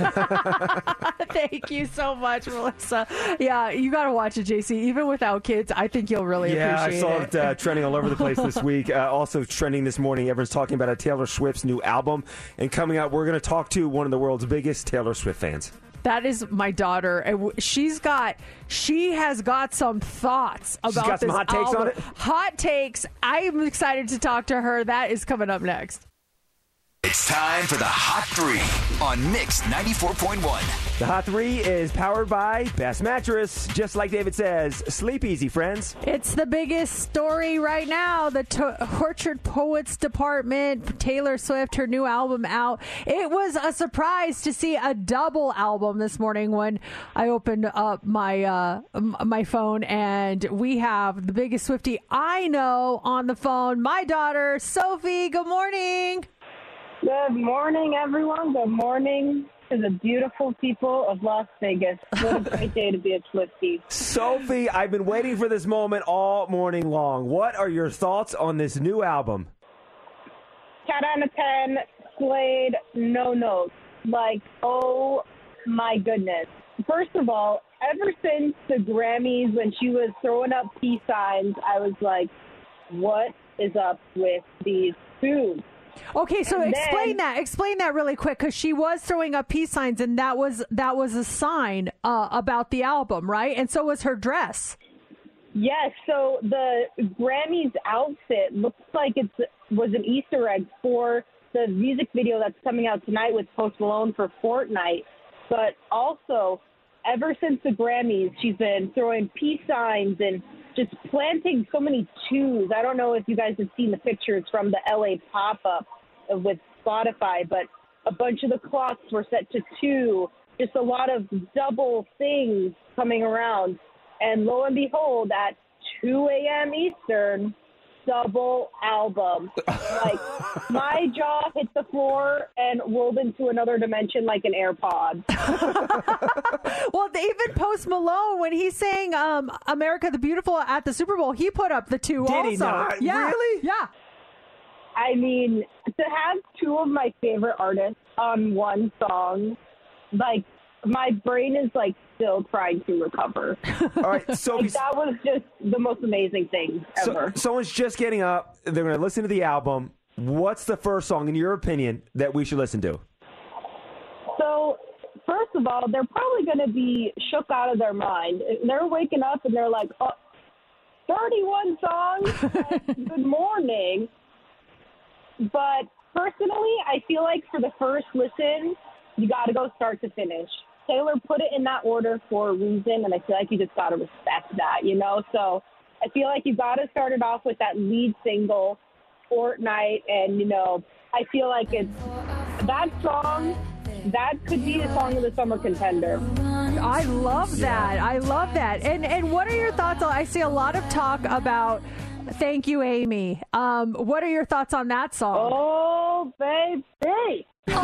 Speaker 6: Thank you so much, Melissa. Yeah, you got to watch it, J C. Even without kids, I think you'll really
Speaker 7: yeah,
Speaker 6: appreciate
Speaker 7: it. Yeah, I saw
Speaker 6: it.
Speaker 7: it uh, trending all over the place this week. Uh, also trending this morning, everyone's talking about a Taylor Swift's new album. And coming out, we're going to talk to one of the world's biggest Taylor Swift fans.
Speaker 6: That is my daughter, and she's got, she has got some thoughts about
Speaker 7: She's got
Speaker 6: this
Speaker 7: some hot takes
Speaker 6: album.
Speaker 7: on it?
Speaker 6: Hot takes. I'm excited to talk to her. That is coming up next.
Speaker 5: It's time for the Hot Three on Mix ninety-four point one.
Speaker 7: The Hot Three is powered by Best Mattress. Just like David says, sleep easy, friends.
Speaker 6: It's the biggest story right now. The Tortured Poets Department, Taylor Swift, her new album out. It was a surprise to see a double album this morning when I opened up my uh, my phone, and we have the biggest Swiftie I know on the phone. My daughter, Sophie. Good morning.
Speaker 17: Good morning, everyone. Good morning to the beautiful people of Las Vegas. What a great day to be a Swiftie.
Speaker 7: Sophie, I've been waiting for this moment all morning long. What are your thoughts on this new album?
Speaker 17: ten out of ten, Slade, no notes. Like, oh my goodness. First of all, ever since the Grammys, when she was throwing up peace signs, I was like, what is up with these foods?
Speaker 6: Okay, so
Speaker 17: And
Speaker 6: explain
Speaker 17: then-
Speaker 6: that. Explain that really quick, because she was throwing up peace signs, and that was that was a sign uh, about the album, right? And so was her dress.
Speaker 17: Yes, so the Grammys outfit looks like it was an Easter egg for the music video that's coming out tonight with Post Malone for Fortnite. But also, ever since the Grammys, she's been throwing peace signs and just planting so many twos. I don't know if you guys have seen the pictures from the L A pop-up with Spotify, but a bunch of the clocks were set to two. Just a lot of double things coming around. And lo and behold, at two a.m. Eastern, double album. Like, my jaw hit the floor and rolled into another dimension like an AirPod.
Speaker 6: Well, even Post Malone, when he sang um, America the Beautiful at the Super Bowl, he put up the two
Speaker 7: Did
Speaker 6: also.
Speaker 7: he not?
Speaker 6: Yeah.
Speaker 7: Really?
Speaker 6: Yeah.
Speaker 17: I mean, to have two of my favorite artists on one song, like, my brain is, like, still trying to recover.
Speaker 7: All right, Sophie.
Speaker 17: Like, that was just the most amazing thing ever.
Speaker 7: So, someone's just getting up. They're going to listen to the album. What's the first song, in your opinion, that we should listen to?
Speaker 17: So, first of all, they're probably going to be shook out of their mind. They're waking up and they're like, oh, thirty-one songs? Good morning. But personally, I feel like for the first listen, you got to go start to finish. Taylor put it in that order for a reason, and I feel like you just got to respect that, you know? So I feel like you got to start it off with that lead single, Fortnite, and, you know, I feel like it's that song, that could be a song of the summer contender.
Speaker 6: I love that. I love that. And and what are your thoughts on, I see a lot of talk about Thank You, Amy. Um, what are your thoughts on that song?
Speaker 17: Oh, baby.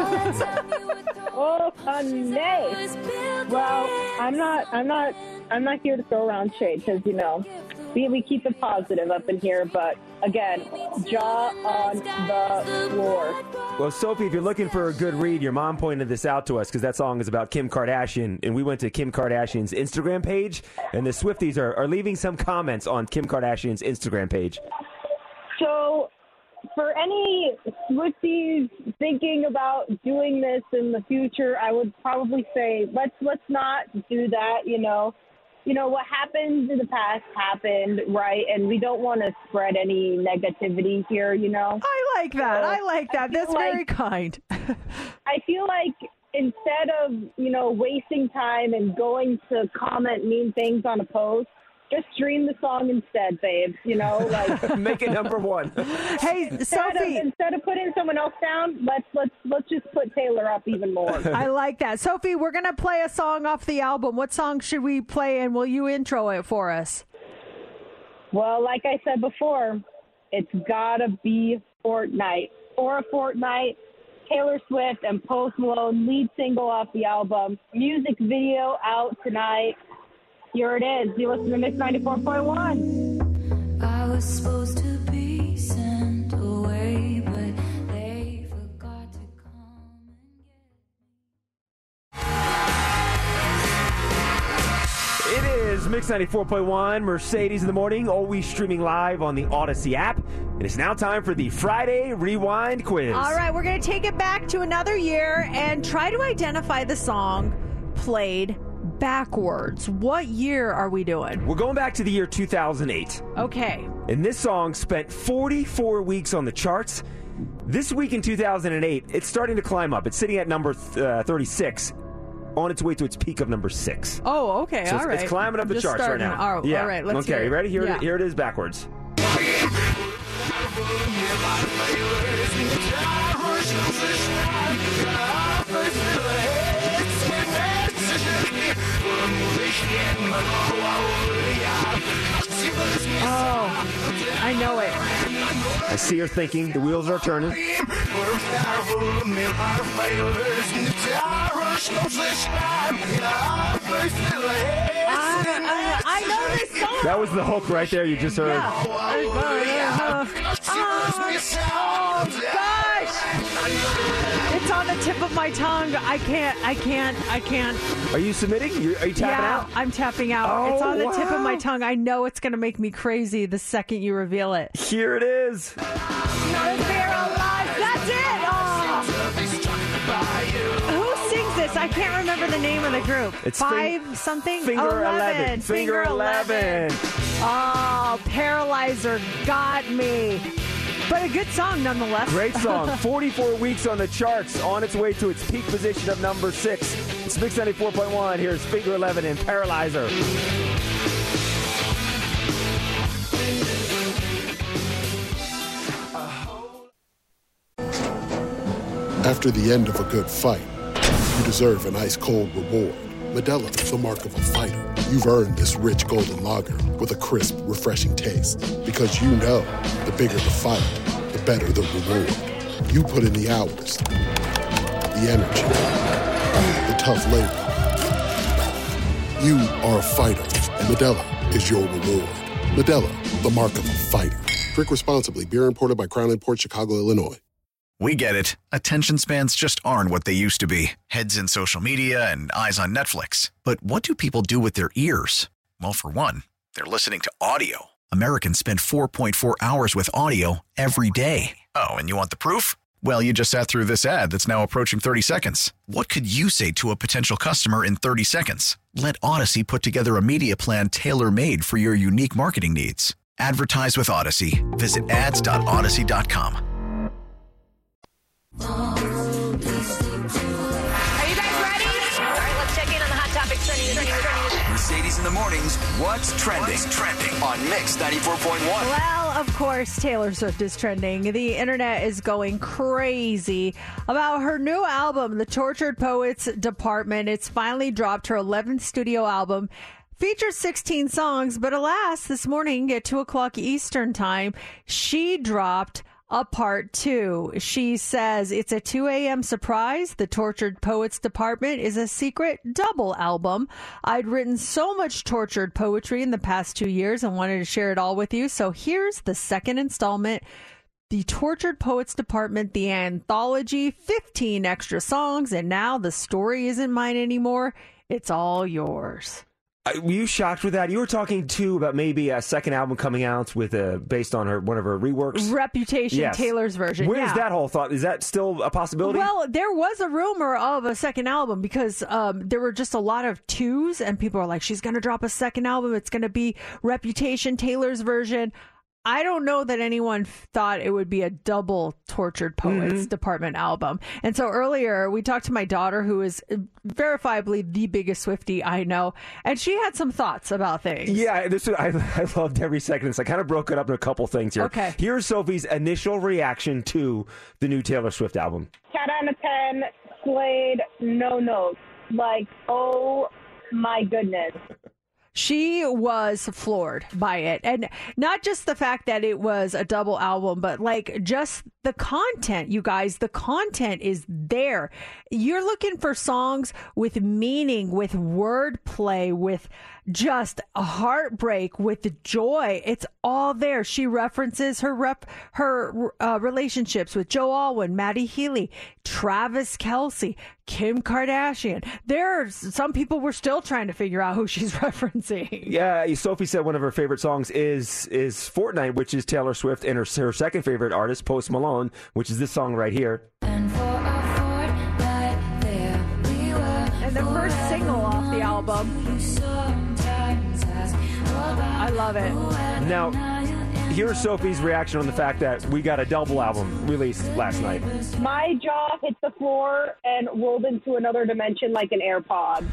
Speaker 17: Oh, honey. Well, I'm not, I'm not, I'm not here to throw around shade because, you know, we, we keep it positive up in here. But again, jaw on the floor.
Speaker 7: Well, Sophie, if you're looking for a good read, your mom pointed this out to us because that song is about Kim Kardashian. And we went to Kim Kardashian's Instagram page, and the Swifties are, are leaving some comments on Kim Kardashian's Instagram page.
Speaker 17: So, for any Swifties thinking about doing this in the future, I would probably say let's let's not do that. You know, you know what happened in the past happened, right? And we don't want to spread any negativity here. You know,
Speaker 6: I like that.
Speaker 17: So
Speaker 6: I like that.
Speaker 17: I feel
Speaker 6: That's very
Speaker 17: like-
Speaker 6: kind.
Speaker 17: I feel like instead of you know wasting time and going to comment mean things on a post,
Speaker 2: just stream the song instead, babe. You know, like
Speaker 7: make it number one.
Speaker 6: Hey,
Speaker 2: instead
Speaker 6: Sophie,
Speaker 2: of, instead of putting someone else down, let's let's let's just put Taylor up even more.
Speaker 6: I like that. Sophie, we're gonna play a song off the album. What song should we play, and will you intro it for us?
Speaker 2: Well, like I said before, it's gotta be Fortnite. For a Fortnight, Taylor Swift and Post Malone, lead single off the album. Music video out tonight. Here it is. You listen to Mix ninety-four point one.
Speaker 11: I was supposed to be sent away, but they forgot to
Speaker 7: It is Mix ninety-four point one, Mercedes in the Morning, always streaming live on the Odyssey app. And it's now time for the Friday Rewind quiz.
Speaker 6: All right, we're going to take it back to another year and try to identify the song played backwards. What year are we doing?
Speaker 7: We're going back to the year two thousand eight.
Speaker 6: Okay.
Speaker 7: And this song spent forty-four weeks on the charts. This week in two thousand eight, it's starting to climb up. It's sitting at number th- uh, thirty-six, on its way to its peak of number six.
Speaker 6: Oh, okay.
Speaker 7: So
Speaker 6: all
Speaker 7: it's,
Speaker 6: right.
Speaker 7: it's climbing up the
Speaker 6: Just
Speaker 7: charts
Speaker 6: starting.
Speaker 7: right now.
Speaker 6: Oh,
Speaker 7: yeah.
Speaker 6: All right. Let's
Speaker 7: okay,
Speaker 6: hear it.
Speaker 7: you ready? Here,
Speaker 6: yeah.
Speaker 7: it, here it is backwards.
Speaker 6: Oh, I know it.
Speaker 7: I see her thinking. The wheels are turning.
Speaker 6: I, I, I know this song.
Speaker 7: That was the hook right there you just heard.
Speaker 6: Yeah. Uh, oh, gosh. It's on the tip of my tongue. I can't, I can't, I can't.
Speaker 7: Are you submitting? You're, are you tapping
Speaker 6: yeah,
Speaker 7: out?
Speaker 6: I'm tapping out.
Speaker 7: Oh,
Speaker 6: it's on the
Speaker 7: wow.
Speaker 6: tip of my tongue. I know it's going to make me crazy the second you reveal it.
Speaker 7: Here it is.
Speaker 6: That's it. Oh. Who sings this? I can't remember the name of the group.
Speaker 7: It's
Speaker 6: Five
Speaker 7: fing-
Speaker 6: something?
Speaker 7: Finger
Speaker 6: eleven.
Speaker 7: eleven. Finger eleven.
Speaker 6: Oh, Paralyzer got me. But a good song nonetheless.
Speaker 7: Great song. forty-four weeks on the charts, on its way to its peak position of number six. It's Mix ninety-four point one. Here's Finger eleven and Paralyzer.
Speaker 10: After the end of a good fight, you deserve an ice-cold reward. Modelo is the mark of a fighter. You've earned this rich golden lager with a crisp, refreshing taste. Because you know, the bigger the fight, the better the reward. You put in the hours, the energy, the tough labor. You are a fighter, and Modelo is your reward. Modelo, the mark of a fighter. Drink responsibly. Beer imported by Crown Imports, Chicago, Illinois.
Speaker 13: We get it. Attention spans just aren't what they used to be. Heads in social media and eyes on Netflix. But what do people do with their ears? Well, for one, they're listening to audio. Americans spend four point four hours with audio every day. Oh, and you want the proof? Well, you just sat through this ad that's now approaching thirty seconds. What could you say to a potential customer in thirty seconds? Let Odyssey put together a media plan tailor-made for your unique marketing needs. Advertise with Odyssey. Visit ads dot odyssey dot com.
Speaker 11: Are you guys ready? All right, let's check in on the hot topics trending. trending, trending.
Speaker 5: Mercedes in the mornings. What's trending? What's trending on Mix ninety-four point one?
Speaker 6: Well, of course, Taylor Swift is trending. The internet is going crazy about her new album, The Tortured Poets Department. It's finally dropped her eleventh studio album. Features sixteen songs, but alas, this morning at two o'clock Eastern time, she dropped a part two. She says it's a two a.m. surprise. The Tortured Poets Department is a secret double album. I'd written so much tortured poetry in the past two years and wanted to share it all with you. So here's the second installment. The Tortured Poets Department, the anthology, fifteen extra songs, and now the story isn't mine anymore. It's all yours.
Speaker 7: Uh, were you shocked with that? You were talking too about maybe a second album coming out with a based on her one of her reworks.
Speaker 6: Reputation,
Speaker 7: Yes.
Speaker 6: Taylor's version.
Speaker 7: Where's
Speaker 6: yeah.
Speaker 7: that whole thought? Is that still a possibility?
Speaker 6: Well, there was a rumor of a second album because um, there were just a lot of twos, and people are like, she's going to drop a second album. It's going to be Reputation, Taylor's version. I don't know that anyone thought it would be a double Tortured Poets
Speaker 7: Mm-hmm.
Speaker 6: Department album. And so earlier we talked to my daughter, who is verifiably the biggest Swiftie I know, and she had some thoughts about things.
Speaker 7: Yeah, this I, I loved every second. So I kind of broke it up in a couple things here.
Speaker 6: Okay.
Speaker 7: Here's Sophie's initial reaction to the new Taylor Swift album.
Speaker 2: ten out of ten, Slade, no notes. Like, oh my goodness.
Speaker 6: She was floored by it. And not just the fact that it was a double album, but like just the content, you guys. The content is there. You're looking for songs with meaning, with wordplay, with just a heartbreak, with joy. It's all there. She references her rep, her uh, relationships with Joe Alwyn, Maddie Healy, Travis Kelce, Kim Kardashian. There are some people were still trying to figure out who she's referencing.
Speaker 7: Yeah, Sophie said one of her favorite songs is is Fortnite, which is Taylor Swift, and her, her second favorite artist, Post Malone, which is this song right here.
Speaker 6: And the first single off the album. I love it.
Speaker 7: Now, here's Sophie's reaction on the fact that we got a double album released last night.
Speaker 2: My jaw hit the floor and rolled into another dimension like an AirPod.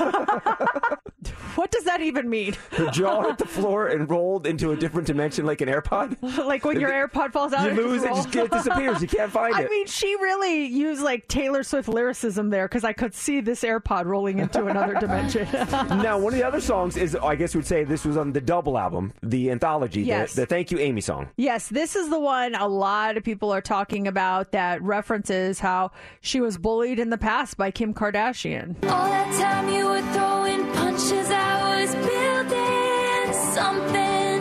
Speaker 6: What does that even mean?
Speaker 7: Her jaw hit the floor and rolled into a different dimension like an AirPod.
Speaker 6: Like when your AirPod falls out,
Speaker 7: You
Speaker 6: it
Speaker 7: lose
Speaker 6: just
Speaker 7: it, just it disappears. You can't find
Speaker 6: I
Speaker 7: it.
Speaker 6: mean, she really used like Taylor Swift lyricism there, because I could see this AirPod rolling into another dimension.
Speaker 7: Now, one of the other songs is, I guess we'd say this was on the double album, the anthology,
Speaker 6: Yes.
Speaker 7: the, the Thank You Amy song.
Speaker 6: Yes, this is the one a lot of people are talking about that references how she was bullied in the past by Kim Kardashian.
Speaker 11: All that time you were throwing punches, I was building something.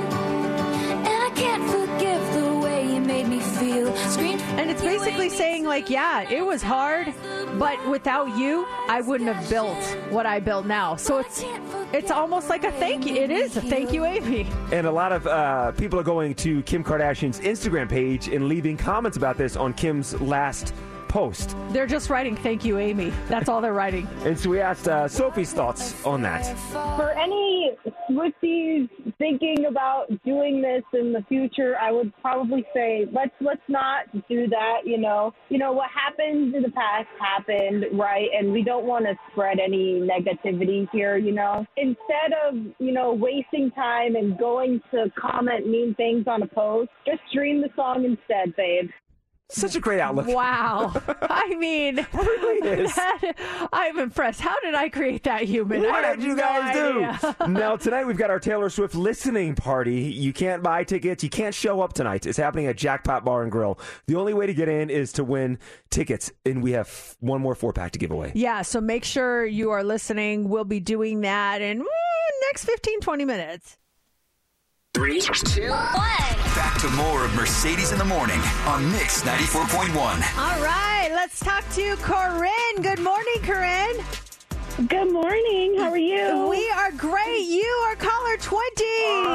Speaker 11: And I can't forgive the way you made me feel. Screamed.
Speaker 6: And it's basically saying, like, yeah, it was hard, but without you, I wouldn't have built what I built now. So it's it's almost like a thank you. It is a thank you, Amy.
Speaker 7: And a lot of uh, people are going to Kim Kardashian's Instagram page and leaving comments about this on Kim's last post.
Speaker 6: They're just writing thank you, Amy. That's all they're writing.
Speaker 7: And so we asked uh, Sophie's thoughts on that.
Speaker 2: For any Swifties thinking about doing this in the future, I would probably say let's let's not do that. You know, you know what happened in the past happened, right? And we don't want to spread any negativity here. You know, instead of you know wasting time and going to comment mean things on a post, just stream the song instead, babe.
Speaker 7: Such a great outlook.
Speaker 6: Wow. I mean,
Speaker 7: It really is.
Speaker 6: that- I'm impressed. How did I create that human? I
Speaker 7: What
Speaker 6: have
Speaker 7: did you
Speaker 6: no
Speaker 7: guys
Speaker 6: idea.
Speaker 7: do? Now, tonight we've got our Taylor Swift listening party. You can't buy tickets. You can't show up tonight. It's happening at Jackpot Bar and Grill. The only way to get in is to win tickets, and we have one more four-pack to give away.
Speaker 6: Yeah, so make sure you are listening. We'll be doing that in mm, next fifteen, twenty minutes.
Speaker 5: Three, two, one. Back to more of Mercedes in the Morning on Mix ninety-four point one.
Speaker 6: All right, let's talk to Corinne. Good morning, Corinne.
Speaker 19: Good morning. How are you?
Speaker 6: We are great. You are caller twenty.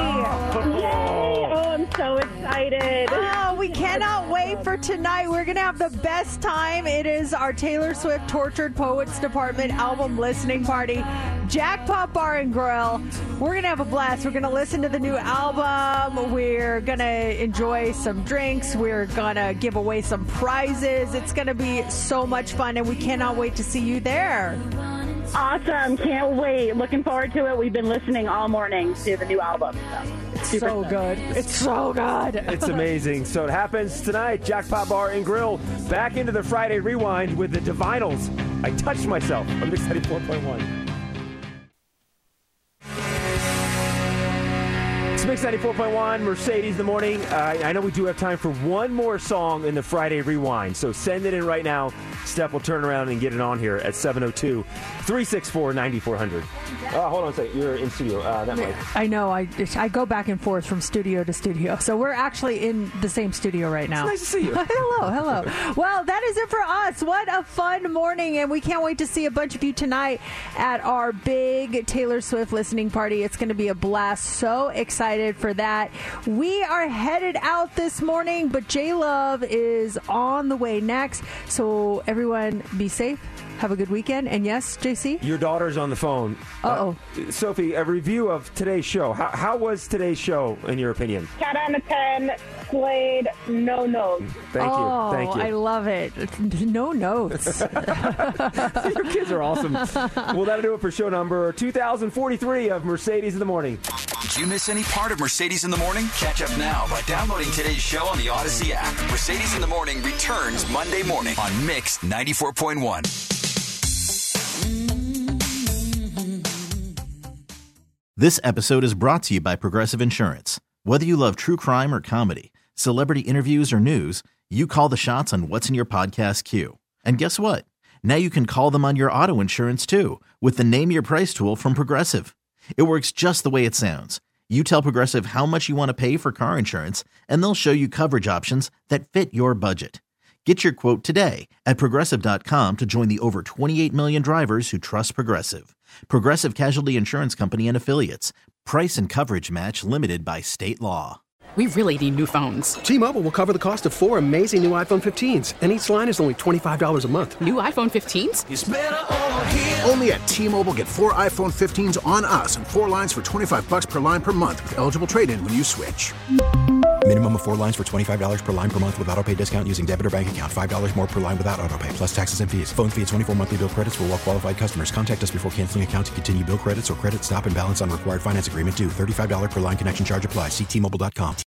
Speaker 19: Yay! Oh, I'm so excited.
Speaker 6: Oh, we cannot wait for tonight. We're going to have the best time. It is our Taylor Swift Tortured Poets Department album listening party. Jackpot Bar and Grill. We're going to have a blast. We're going to listen to the new album. We're going to enjoy some drinks. We're going to give away some prizes. It's going to be so much fun, and we cannot wait to see you there.
Speaker 19: Awesome. Can't wait. Looking forward to it. We've been listening all morning to the new album. So.
Speaker 6: It's so good. It's so good.
Speaker 7: It's amazing. So it happens tonight, Jackpot Bar and Grill. Back into the Friday Rewind with the Divinals. I touched myself on Mix ninety-four point one. It's Mix ninety-four point one, Mercedes in the morning. Uh, I know we do have time for one more song in the Friday Rewind, so send it in right now. Steph will turn around and get it on here at seven oh two, three six four, nine four zero zero. Uh, hold on a second. You're in studio. Uh, that mic.
Speaker 6: I know. I I go back and forth from studio to studio. So we're actually in the same studio right now.
Speaker 7: It's nice to see you.
Speaker 6: hello, hello. Well, that is it for us. What a fun morning. And we can't wait to see a bunch of you tonight at our big Taylor Swift listening party. It's going to be a blast. So excited for that. We are headed out this morning, but J Love is on the way next. So everyone be safe. Have a good weekend. And yes, J C?
Speaker 7: Your daughter's on the phone.
Speaker 6: Uh-oh.
Speaker 7: Uh, Sophie, a review of today's show. How, how was today's show, in your opinion?
Speaker 2: ten out of ten, Slade, no notes.
Speaker 7: Thank
Speaker 6: oh,
Speaker 7: you. Thank you.
Speaker 6: I love it. No notes.
Speaker 7: Your kids are awesome. Well, that'll do it for show number two thousand forty-three of Mercedes in the Morning.
Speaker 5: Did you miss any part of Mercedes in the Morning? Catch up now by downloading today's show on the Odyssey app. Mercedes in the Morning returns Monday morning on Mix ninety-four point one.
Speaker 3: This episode is brought to you by Progressive Insurance. Whether you love true crime or comedy, celebrity interviews or news, you call the shots on what's in your podcast queue. And guess what? Now you can call them on your auto insurance too with the Name Your Price tool from Progressive. It works just the way it sounds. You tell Progressive how much you want to pay for car insurance, and they'll show you coverage options that fit your budget. Get your quote today at Progressive dot com to join the over twenty-eight million drivers who trust Progressive. Progressive Casualty Insurance Company and Affiliates. Price and coverage match limited by state law.
Speaker 20: We really need new phones.
Speaker 21: T-Mobile will cover the cost of four amazing new iPhone fifteens, and each line is only twenty-five dollars a month.
Speaker 20: New iPhone fifteens?
Speaker 21: It's better over here. Only at T-Mobile, get four iPhone fifteens on us and four lines for twenty-five bucks per line per month with eligible trade-in when you switch.
Speaker 23: Minimum of four lines for twenty-five dollars per line per month with autopay discount using debit or bank account. five dollars more per line without autopay, plus taxes and fees. Phone fee at twenty-four monthly bill credits for well-qualified customers. Contact us before canceling account to continue bill credits or credit stop and balance on required finance agreement due. thirty-five dollars per line connection charge applies. See T Mobile dot com.